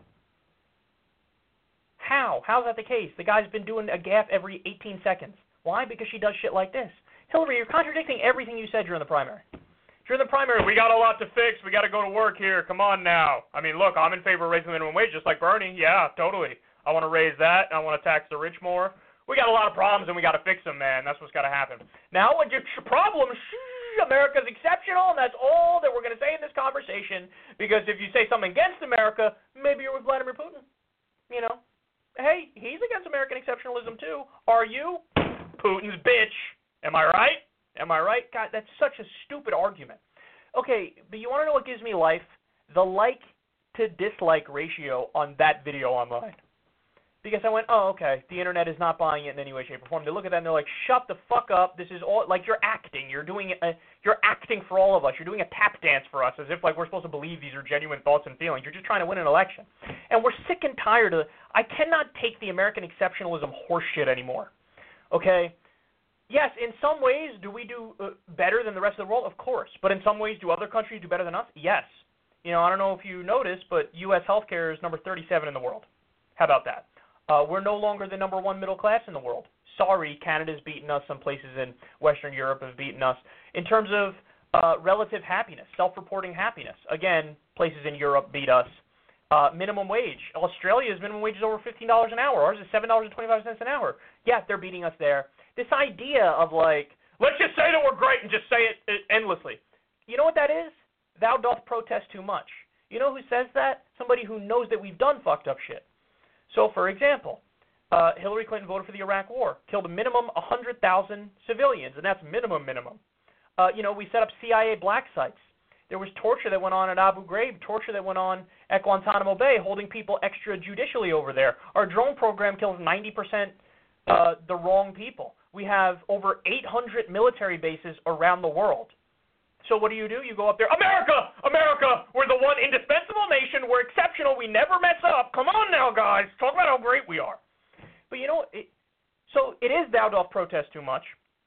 How? How's that the case? The guy's been doing a gaffe every eighteen seconds. Why? Because she does shit like this. Hillary, you're contradicting everything you said during the primary. During the primary, we got a lot to fix. We got to go to work here. Come on now. I mean, look, I'm in favor of raising the minimum wage just like Bernie. Yeah, totally. I want to raise that. I want to tax the rich more. We got a lot of problems, and we got to fix them, man. That's what's got to happen. Now, what your problem, shh, America's exceptional, and that's all that we're going to say in this conversation, because if you say something against America, maybe you're with Vladimir Putin. You know, hey, he's against American exceptionalism, too. Are you? Putin's bitch. Am I right? Am I right? God, that's such a stupid argument. Okay, but you want to know what gives me life? The like to dislike ratio on that video online. Because I went, oh, okay, the internet is not buying it in any way, shape, or form. They look at that and they're like, shut the fuck up. This is all, like, you're acting. You're doing, a, you're acting for all of us. You're doing a tap dance for us as if, like, we're supposed to believe these are genuine thoughts and feelings. You're just trying to win an election. And we're sick and tired of, I cannot take the American exceptionalism horseshit anymore. Okay? Yes, in some ways, do we do uh, better than the rest of the world? Of course. But in some ways, do other countries do better than us? Yes. You know, I don't know if you noticed, but U S healthcare is number thirty-seven in the world. How about that? Uh, we're no longer the number one middle class in the world. Sorry, Canada's beaten us. Some places in Western Europe have beaten us. In terms of uh, relative happiness, self-reporting happiness, again, places in Europe beat us. Uh, minimum wage. Australia's minimum wage is over fifteen dollars an hour. Ours is seven dollars and twenty-five cents an hour. Yeah, they're beating us there. This idea of, like, let's just say that we're great and just say it, it endlessly. You know what that is? Thou doth protest too much. You know who says that? Somebody who knows that we've done fucked up shit. So, for example, uh, Hillary Clinton voted for the Iraq War, killed a minimum one hundred thousand civilians, and that's minimum, minimum. Uh, you know, we set up C I A black sites. There was torture that went on at Abu Ghraib, torture that went on at Guantanamo Bay, holding people extrajudicially over there. Our drone program kills ninety percent uh, the wrong people. We have over eight hundred military bases around the world. So what do you do? You go up there, America, America, we're the one indispensable nation. We're exceptional. We never mess up. Come on now, guys. Talk about how great we are. But you know, it, so it is thou doth protest too much,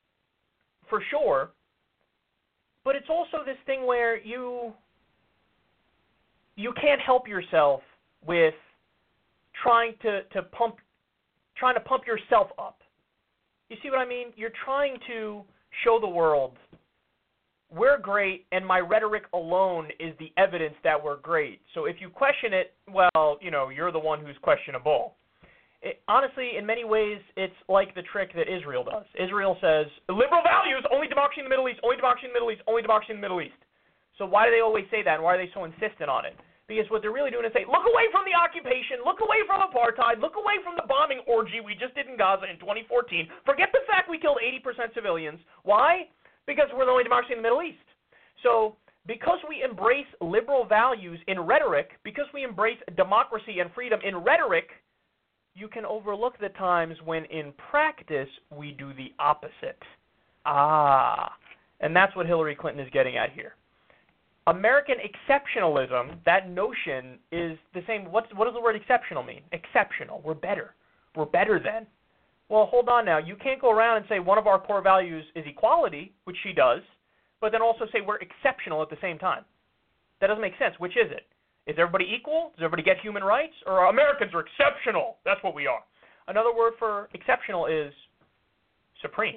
for sure. But it's also this thing where you you can't help yourself with trying to, to pump trying to pump yourself up. You see what I mean? You're trying to show the world we're great, and my rhetoric alone is the evidence that we're great. So if you question it, well, you know, you're the one who's questionable. It, honestly, in many ways, it's like the trick that Israel does. Israel says, liberal values, only democracy in the Middle East, only democracy in the Middle East, only democracy in the Middle East. So why do they always say that, and why are they so insistent on it? Because what they're really doing is say, look away from the occupation, look away from apartheid, look away from the bombing orgy we just did in Gaza in twenty fourteen. Forget the fact we killed eighty percent civilians. Why? Because we're the only democracy in the Middle East. So because we embrace liberal values in rhetoric, because we embrace democracy and freedom in rhetoric, you can overlook the times when in practice we do the opposite. Ah, and that's what Hillary Clinton is getting at here. American exceptionalism, that notion is the same. What's, what does the word exceptional mean? Exceptional. We're better. We're better than. Well, hold on now. You can't go around and say one of our core values is equality, which she does, but then also say we're exceptional at the same time. That doesn't make sense. Which is it? Is everybody equal? Does everybody get human rights? Or Americans are exceptional? That's what we are. Another word for exceptional is supreme.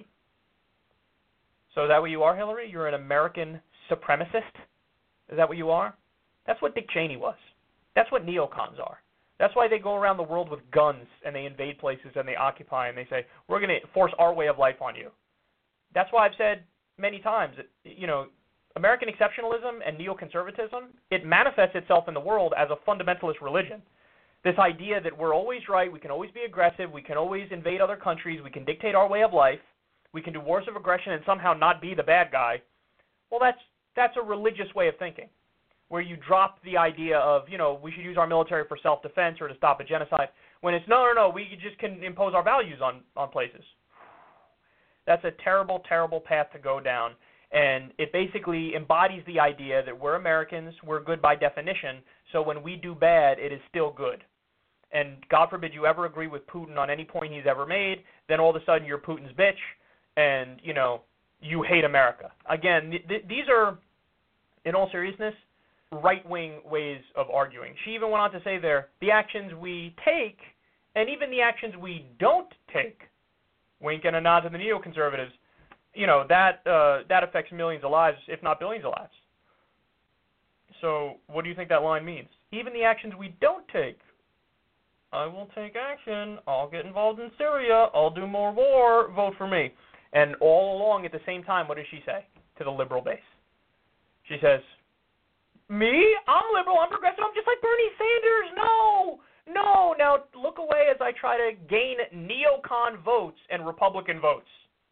So is that what you are, Hillary? You're an American supremacist? Is that what you are? That's what Dick Cheney was. That's what neocons are. That's why they go around the world with guns and they invade places and they occupy and they say, we're going to force our way of life on you. That's why I've said many times, you know, American exceptionalism and neoconservatism, it manifests itself in the world as a fundamentalist religion. This idea that we're always right, we can always be aggressive, we can always invade other countries, we can dictate our way of life, we can do wars of aggression and somehow not be the bad guy. Well, that's that's a religious way of thinking, where you drop the idea of, you know, we should use our military for self-defense or to stop a genocide, when it's, no, no, no, we just can impose our values on, on places. That's a terrible, terrible path to go down, and it basically embodies the idea that we're Americans, we're good by definition, so when we do bad, it is still good. And God forbid you ever agree with Putin on any point he's ever made, then all of a sudden you're Putin's bitch, and, you know, you hate America. Again, th- th- these are, in all seriousness, right-wing ways of arguing. She even went on to say there, the actions we take, and even the actions we don't take, wink and a nod to the neoconservatives, you know, that uh, that affects millions of lives, if not billions of lives. So what do you think that line means? Even the actions we don't take. I will take action. I'll get involved in Syria. I'll do more war. Vote for me. And all along at the same time, what does she say to the liberal base? She says, me? I'm liberal. I'm progressive. I'm just like Bernie Sanders. No. No. Now look away as I try to gain neocon votes and Republican votes.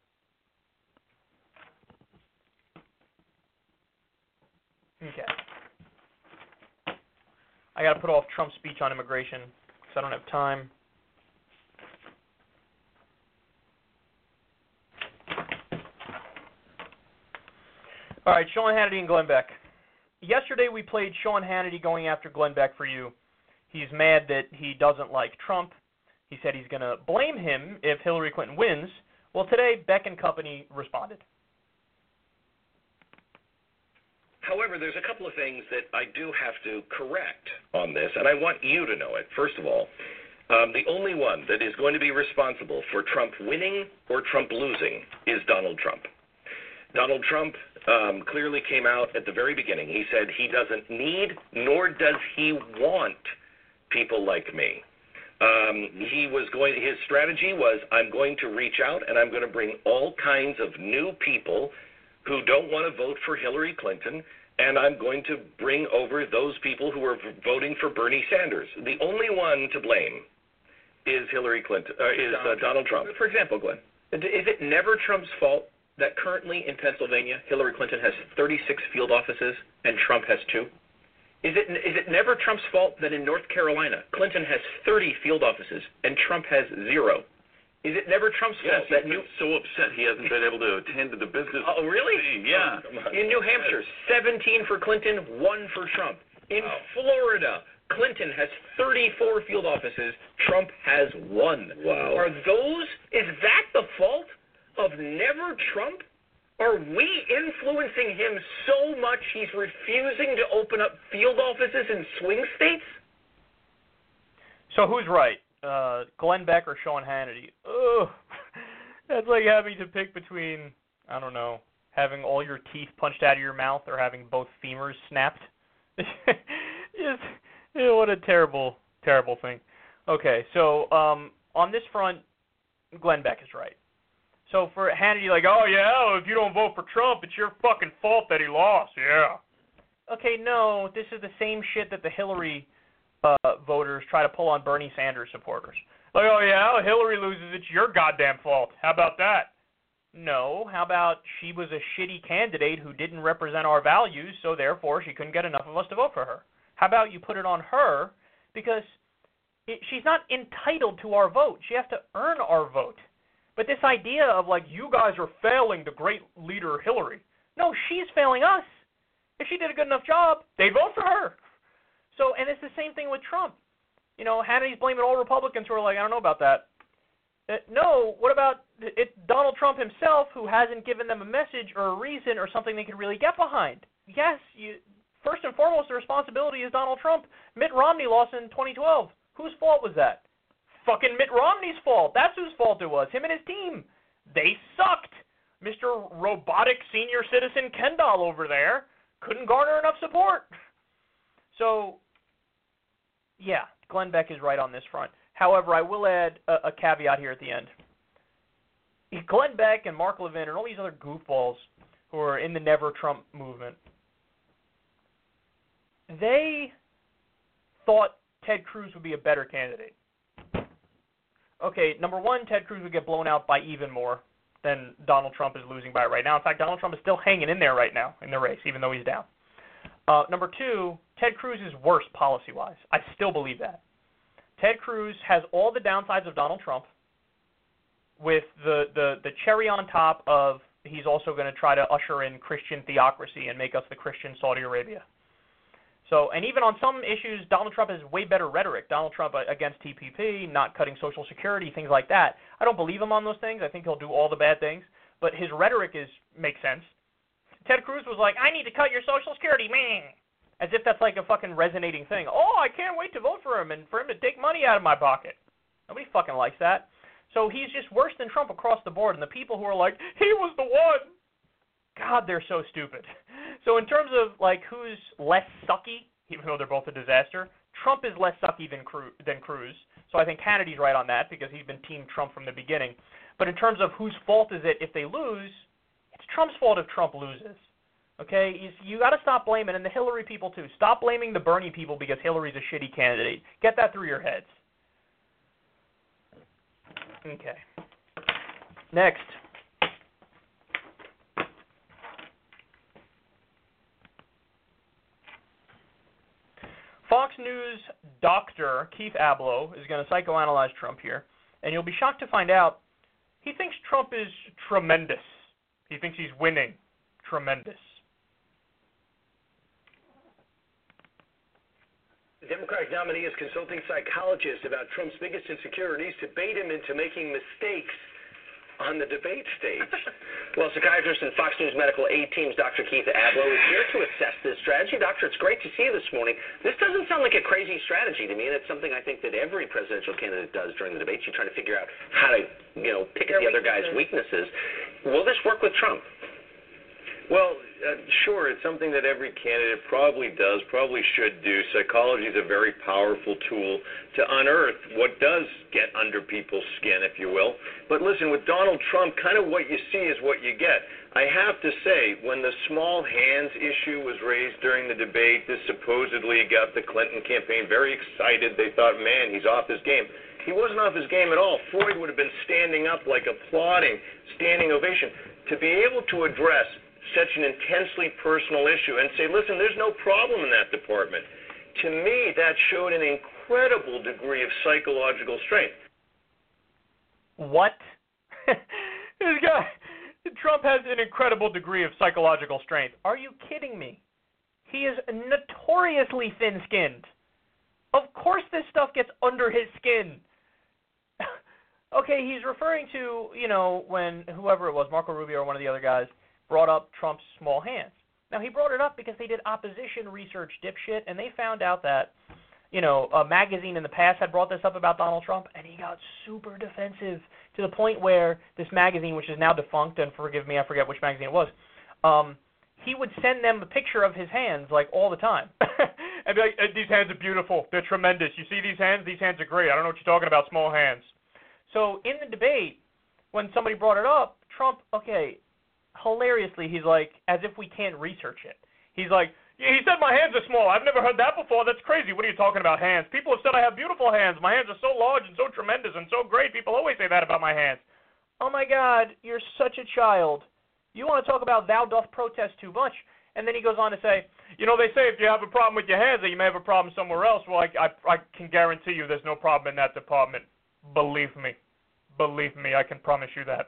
Okay. I got to put off Trump's speech on immigration because I don't have time. All right, Sean Hannity and Glenn Beck. Yesterday we played Sean Hannity going after Glenn Beck for you. He's mad that he doesn't like Trump. He said he's going to blame him if Hillary Clinton wins. Well, today Beck and company responded. However, there's a couple of things that I do have to correct on this, and I want you to know it. First of all, um, the only one that is going to be responsible for Trump winning or Trump losing is Donald Trump. Donald Trump um, clearly came out at the very beginning. He said he doesn't need, nor does he want people like me. Um, he was going. His strategy was, I'm going to reach out and I'm going to bring all kinds of new people who don't want to vote for Hillary Clinton, and I'm going to bring over those people who are voting for Bernie Sanders. The only one to blame is Hillary Clinton, uh, is uh, Donald Trump. For example, Glenn, is it never Trump's fault that currently in Pennsylvania, Hillary Clinton has thirty-six field offices and Trump has two? Is it is it never Trump's fault that in North Carolina, Clinton has thirty field offices and Trump has zero? Is it never Trump's yes, fault that New so upset he hasn't been able to attend to the business? Oh, really? Yeah. Oh, in New Hampshire, seventeen for Clinton, one for Trump. In wow. Florida, Clinton has thirty-four field offices, Trump has one. Wow. Are those, is that the fault of never Trump? Are we influencing him so much he's refusing to open up field offices in swing states? So who's right? Uh, Glenn Beck or Sean Hannity? Ugh. That's like having to pick between, I don't know, having all your teeth punched out of your mouth or having both femurs snapped. Just, you know, what a terrible, terrible thing. Okay, so um, on this front, Glenn Beck is right. So for Hannity, like, oh, yeah, if you don't vote for Trump, it's your fucking fault that he lost, yeah. Okay, no, this is the same shit that the Hillary uh, voters try to pull on Bernie Sanders supporters. Like, oh, yeah, Hillary loses, it's your goddamn fault. How about that? No, how about she was a shitty candidate who didn't represent our values, so therefore she couldn't get enough of us to vote for her. How about you put it on her because it, she's not entitled to our vote. She has to earn our vote. But this idea of, like, you guys are failing the great leader Hillary. No, she's failing us. If she did a good enough job, they'd vote for her. So, and it's the same thing with Trump. You know, Hannity's blaming all Republicans who are like, I don't know about that. Uh, no, what about it's Donald Trump himself who hasn't given them a message or a reason or something they can really get behind? Yes, you, first and foremost, the responsibility is Donald Trump. Mitt Romney lost in twenty twelve. Whose fault was that? Fucking Mitt Romney's fault. That's whose fault it was. Him and his team. They sucked. Mister Robotic Senior Citizen Kendall over there couldn't garner enough support. So, yeah, Glenn Beck is right on this front. However, I will add a, a caveat here at the end. Glenn Beck and Mark Levin and all these other goofballs who are in the Never Trump movement, they thought Ted Cruz would be a better candidate. Okay, number one, Ted Cruz would get blown out by even more than Donald Trump is losing by right now. In fact, Donald Trump is still hanging in there right now in the race, even though he's down. Uh, number two, Ted Cruz is worse policy-wise. I still believe that. Ted Cruz has all the downsides of Donald Trump with the, the, the cherry on top of he's also going to try to usher in Christian theocracy and make us the Christian Saudi Arabia. So, and even on some issues, Donald Trump has way better rhetoric. Donald Trump against T P P, not cutting Social Security, things like that. I don't believe him on those things. I think he'll do all the bad things. But his rhetoric is makes sense. Ted Cruz was like, I need to cut your Social Security, man. As if that's like a fucking resonating thing. Oh, I can't wait to vote for him and for him to take money out of my pocket. Nobody fucking likes that. So he's just worse than Trump across the board. And the people who are like, he was the one. God, they're so stupid. So in terms of like who's less sucky, even though they're both a disaster, Trump is less sucky than Cruz, than Cruz. So I think Hannity's right on that because he's been Team Trump from the beginning. But in terms of whose fault is it if they lose, it's Trump's fault if Trump loses. Okay, you, you got to stop blaming, and the Hillary people too. Stop blaming the Bernie people because Hillary's a shitty candidate. Get that through your heads. Okay. Next. Fox News doctor Keith Abloh is going to psychoanalyze Trump here, and you'll be shocked to find out he thinks Trump is tremendous. He thinks he's winning. Tremendous. The Democratic nominee is consulting psychologists about Trump's biggest insecurities to bait him into making mistakes on the debate stage. Well, psychiatrist and Fox News Medical A-Team's Doctor Keith Abloh is here to assess this strategy. Doctor, it's great to see you this morning. This doesn't sound like a crazy strategy to me, and it's something I think that every presidential candidate does during the debates. You try to figure out how to, you know, pick at the other guy's weaknesses. Will this work with Trump? Well, uh, sure, it's something that every candidate probably does, probably should do. Psychology is a very powerful tool to unearth what does get under people's skin, if you will. But listen, with Donald Trump, kind of what you see is what you get. I have to say, when the small hands issue was raised during the debate, this supposedly got the Clinton campaign very excited. They thought, man, he's off his game. He wasn't off his game at all. Floyd would have been standing up like applauding, standing ovation. To be able to address such an intensely personal issue and say, listen, there's no problem in that department. To me, that showed an incredible degree of psychological strength. What? This guy, Trump has an incredible degree of psychological strength. Are you kidding me? He is notoriously thin-skinned. Of course this stuff gets under his skin. Okay, he's referring to, you know, when whoever it was, Marco Rubio or one of the other guys, brought up Trump's small hands. Now, he brought it up because they did opposition research, dipshit, and they found out that, you know, a magazine in the past had brought this up about Donald Trump, and he got super defensive to the point where this magazine, which is now defunct, and forgive me, I forget which magazine it was, um, he would send them a picture of his hands, like, all the time. And be like, these hands are beautiful. They're tremendous. You see these hands? These hands are great. I don't know what you're talking about, small hands. So in the debate, when somebody brought it up, Trump, okay, hilariously, he's like, as if we can't research it. He's like, yeah, he said my hands are small. I've never heard that before. That's crazy. What are you talking about, hands? People have said I have beautiful hands. My hands are so large and so tremendous and so great. People always say that about my hands. Oh, my God, you're such a child. You want to talk about thou doth protest too much? And then he goes on to say, you know, they say if you have a problem with your hands, that you may have a problem somewhere else. Well, I, I, I can guarantee you there's no problem in that department. Believe me. Believe me, I can promise you that.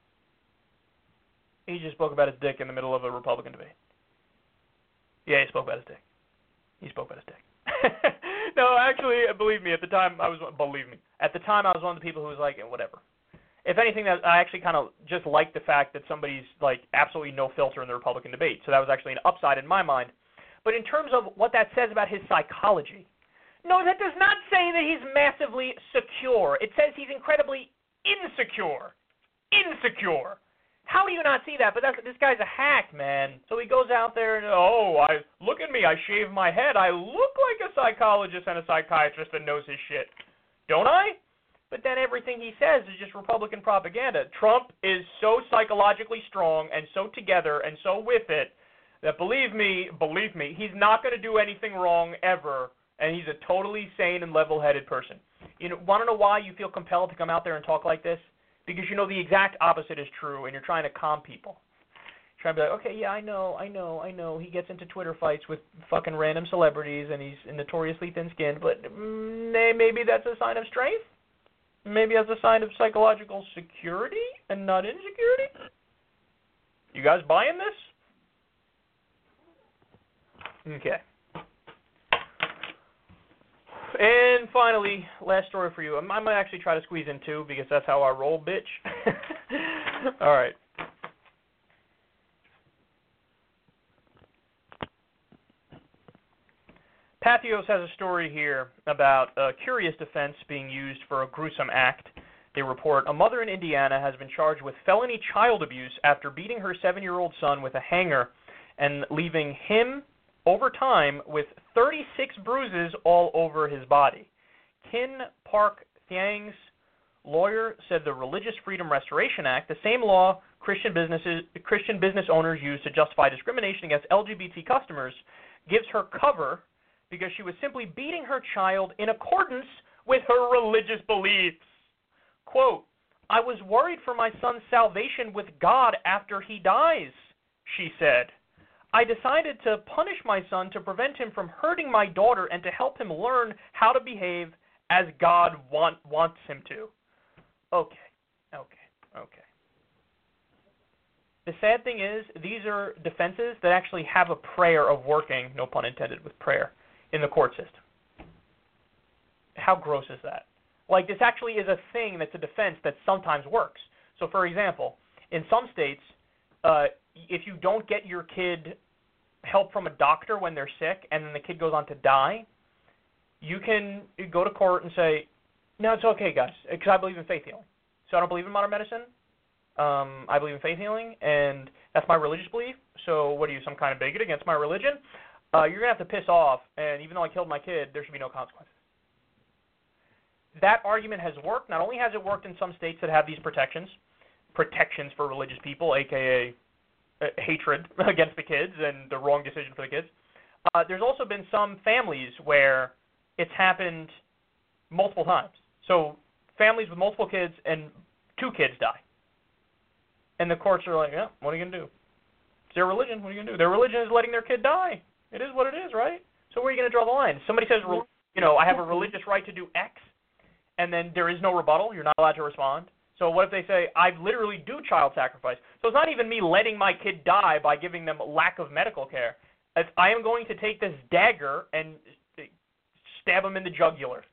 He just spoke about his dick in the middle of a Republican debate. Yeah, he spoke about his dick. He spoke about his dick. No, actually, believe me, at the time, I was, believe me, at the time, I was one of the people who was like, whatever. If anything, that I actually kind of just liked the fact that somebody's, like, absolutely no filter in the Republican debate. So that was actually an upside in my mind. But in terms of what that says about his psychology, no, that does not say that he's massively secure. It says he's incredibly insecure. Insecure. How do you not see that? But that's, this guy's a hack, man. So he goes out there and, oh, I look at me. I shave my head. I look like a psychologist and a psychiatrist that knows his shit. Don't I? but then everything he says is just Republican propaganda. Trump is so psychologically strong and so together and so with it that believe me, believe me, he's not going to do anything wrong ever, and he's a totally sane and level-headed person. You know, want to know why you feel compelled to come out there and talk like this? Because you know the exact opposite is true, and you're trying to calm people. You're trying to be like, okay, yeah, I know, I know, I know. He gets into Twitter fights with fucking random celebrities, and he's notoriously thin-skinned, but mm, maybe that's a sign of strength? Maybe that's a sign of psychological security and not insecurity? You guys buying this? Okay. And finally, last story for you. I might actually try to squeeze in two because that's how I roll, bitch. All right. Pathos has a story here about a curious defense being used for a gruesome act. They report a mother in Indiana has been charged with felony child abuse after beating her seven-year-old son with a hanger and leaving him over time with thirty-six bruises all over his body. Kin Park Thiang's lawyer said the Religious Freedom Restoration Act, the same law Christian businesses, Christian business owners use to justify discrimination against L G B T customers, gives her cover because she was simply beating her child in accordance with her religious beliefs. Quote, "I was worried for my son's salvation with God after he dies," she said. "I decided to punish my son to prevent him from hurting my daughter and to help him learn how to behave as God want, wants him to." Okay, okay, okay. The sad thing is, these are defenses that actually have a prayer of working, no pun intended with prayer, in the court system. How gross is that? Like, this actually is a thing that's a defense that sometimes works. So, for example, in some states, uh, if you don't get your kid help from a doctor when they're sick and then the kid goes on to die, you can go to court and say, no, it's okay, guys, because I believe in faith healing. So I don't believe in modern medicine. Um, I believe in faith healing, and that's my religious belief. So what are you, some kind of bigot against my religion? Uh, you're going to have to piss off, and even though I killed my kid, there should be no consequences. That argument has worked. Not only has it worked in some states that have these protections, protections for religious people, a k a Uh, hatred against the kids and the wrong decision for the kids. Uh, there's also been some families where it's happened multiple times. So families with multiple kids and two kids die. And the courts are like, yeah, what are you going to do? It's their religion. What are you going to do? Their religion is letting their kid die. It is what it is, right? So where are you going to draw the line? Somebody says, you know, I have a religious right to do X, and then there is no rebuttal. You're not allowed to respond. So what if they say, I literally do child sacrifice? So it's not even me letting my kid die by giving them lack of medical care. If I am going to take this dagger and stab him in the jugular.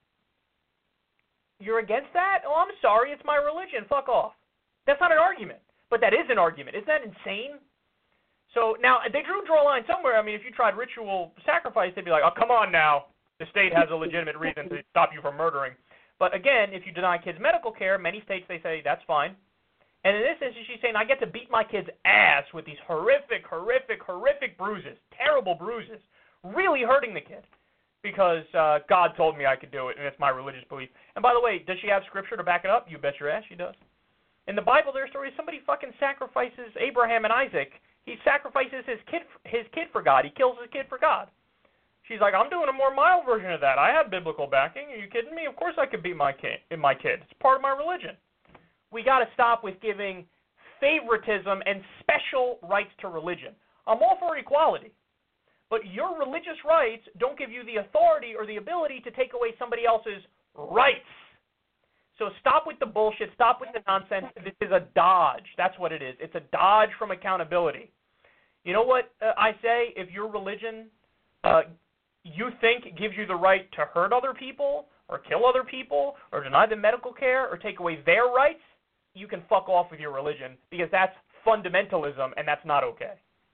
You're against that? Oh, I'm sorry, it's my religion. Fuck off. That's not an argument. But that is an argument. Isn't that insane? So now, they drew draw a line somewhere. I mean, if you tried ritual sacrifice, they'd be like, oh, come on now. The state has a legitimate reason to stop you from murdering. But again, if you deny kids medical care, many states, they say, that's fine. And in this instance, she's saying, I get to beat my kid's ass with these horrific, horrific, horrific bruises, terrible bruises, really hurting the kid because uh, God told me I could do it, and it's my religious belief. And by the way, does she have scripture to back it up? You bet your ass she does. In the Bible, there's stories somebody fucking sacrifices Abraham and Isaac. He sacrifices his kid, his kid for God. He kills his kid for God. She's like, I'm doing a more mild version of that. I have biblical backing. Are you kidding me? Of course I could beat my kid. My kid. It's part of my religion. We got to stop with giving favoritism and special rights to religion. I'm all for equality. But your religious rights don't give you the authority or the ability to take away somebody else's rights. So stop with the bullshit. Stop with the nonsense. This is a dodge. That's what it is. It's a dodge from accountability. You know what uh, I say? If your religion uh, you think gives you the right to hurt other people or kill other people or deny them medical care or take away their rights, you can fuck off with your religion because that's fundamentalism and that's not okay.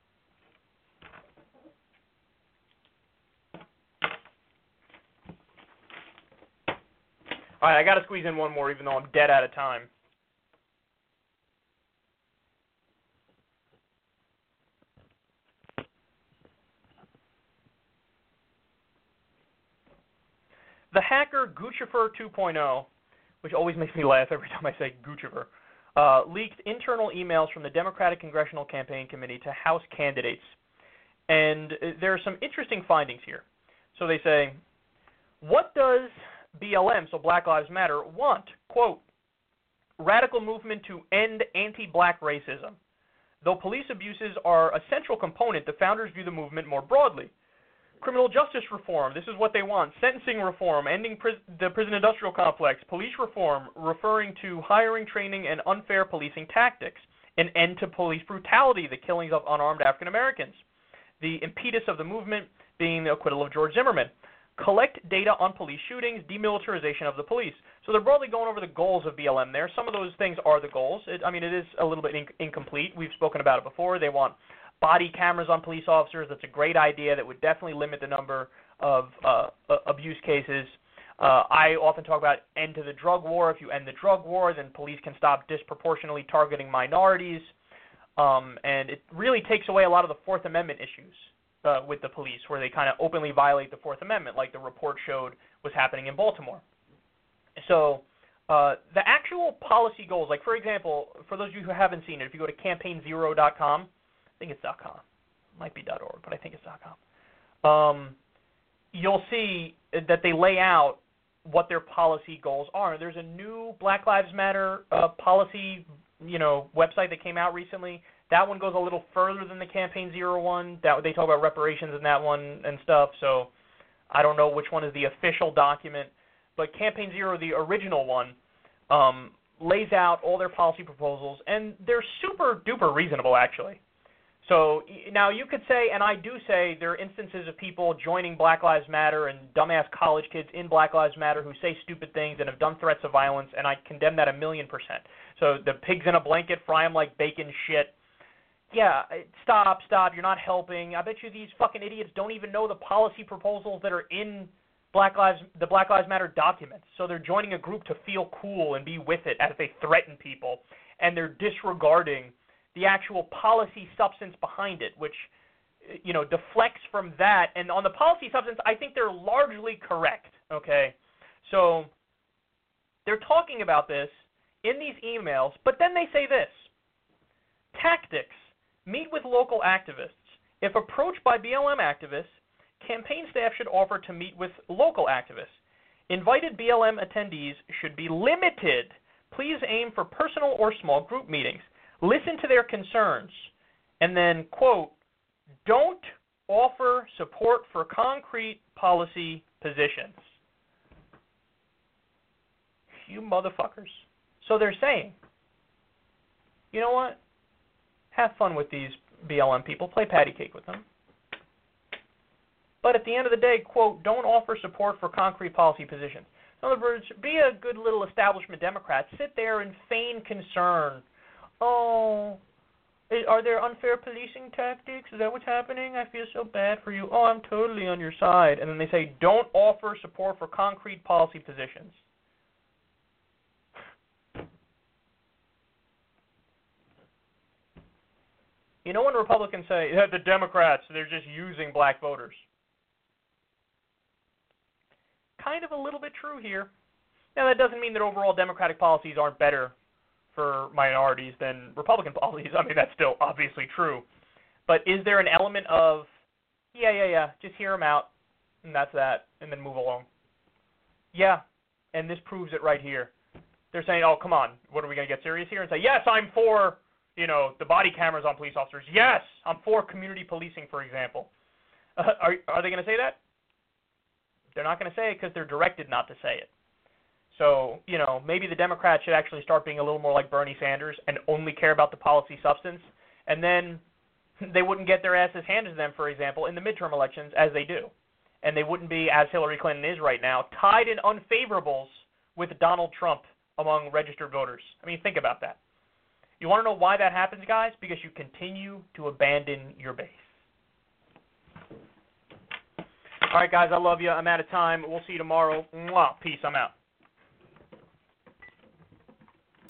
All right, I got to squeeze in one more even though I'm dead out of time. The hacker Guccifer two point oh which always makes me laugh every time I say Guccifer, uh, leaked internal emails from the Democratic Congressional Campaign Committee to House candidates. And uh, there are some interesting findings here. So they say, what does B L M, so Black Lives Matter, want? Quote, radical movement to end anti-black racism. Though police abuses are a central component, the founders view the movement more broadly. Criminal justice reform, this is what they want. Sentencing reform, ending pris- the prison industrial complex. Police reform, referring to hiring, training, and unfair policing tactics. An end to police brutality, the killings of unarmed African Americans. The impetus of the movement being the acquittal of George Zimmerman. Collect data on police shootings, demilitarization of the police. So they're broadly going over the goals of B L M there. Some of those things are the goals. It, I mean, it is a little bit inc- incomplete. We've spoken about it before. They want body cameras on police officers. That's a great idea that would definitely limit the number of uh, uh, abuse cases. Uh, I often talk about end to the drug war. If you end the drug war, then police can stop disproportionately targeting minorities. Um, and it really takes away a lot of the Fourth Amendment issues uh, with the police, where they kind of openly violate the Fourth Amendment, like the report showed was happening in Baltimore. So uh, the actual policy goals, like for example, for those of you who haven't seen it, if you go to campaign zero dot com, I think it's .com, it might be .org, but I think it's .com, um, you'll see that they lay out what their policy goals are. There's a new Black Lives Matter uh, policy, you know, website that came out recently. That one goes a little further than the Campaign Zero one. That they talk about reparations in that one and stuff. So I don't know which one is the official document, but Campaign Zero, the original one, um, lays out all their policy proposals, and they're super duper reasonable actually. So now you could say, and I do say, there are instances of people joining Black Lives Matter and dumbass college kids in Black Lives Matter who say stupid things and have done threats of violence, and I condemn that a million percent. So the pigs in a blanket, fry them like bacon shit. Yeah, stop, stop, you're not helping. I bet you these fucking idiots don't even know the policy proposals that are in Black Lives, the Black Lives Matter documents. So they're joining a group to feel cool and be with it as they threaten people, and they're disregarding the actual policy substance behind it, which, you know, deflects from that. And on the policy substance, I think they're largely correct, okay? So they're talking about this in these emails, but then they say this. Tactics. Meet with local activists. If approached by B L M activists, campaign staff should offer to meet with local activists. Invited B L M attendees should be limited. Please aim for personal or small group meetings. Listen to their concerns, and then, quote, don't offer support for concrete policy positions. You motherfuckers. So they're saying, you know what? Have fun with these B L M people. Play patty cake with them. But at the end of the day, quote, don't offer support for concrete policy positions. In other words, be a good little establishment Democrat. Sit there and feign concern. Oh, are there unfair policing tactics? Is that what's happening? I feel so bad for you. Oh, I'm totally on your side. And then they say, don't offer support for concrete policy positions. You know when Republicans say that the Democrats, they're just using black voters. Kind of a little bit true here. Now, that doesn't mean that overall Democratic policies aren't better for minorities than Republican policies. I mean, that's still obviously true. But is there an element of, yeah, yeah, yeah, just hear them out, and that's that, and then move along? Yeah, and this proves it right here. They're saying, oh, come on, what are we going to get serious here? And say, yes, I'm for, you know, the body cameras on police officers. Yes, I'm for community policing, for example. Uh, are, are they going to say that? They're not going to say it because they're directed not to say it. So, you know, maybe the Democrats should actually start being a little more like Bernie Sanders and only care about the policy substance, and then they wouldn't get their asses handed to them, for example, in the midterm elections as they do. And they wouldn't be, as Hillary Clinton is right now, tied in unfavorables with Donald Trump among registered voters. I mean, think about that. You want to know why that happens, guys? Because you continue to abandon your base. All right, guys, I love you. I'm out of time. We'll see you tomorrow. Mwah. Peace. I'm out.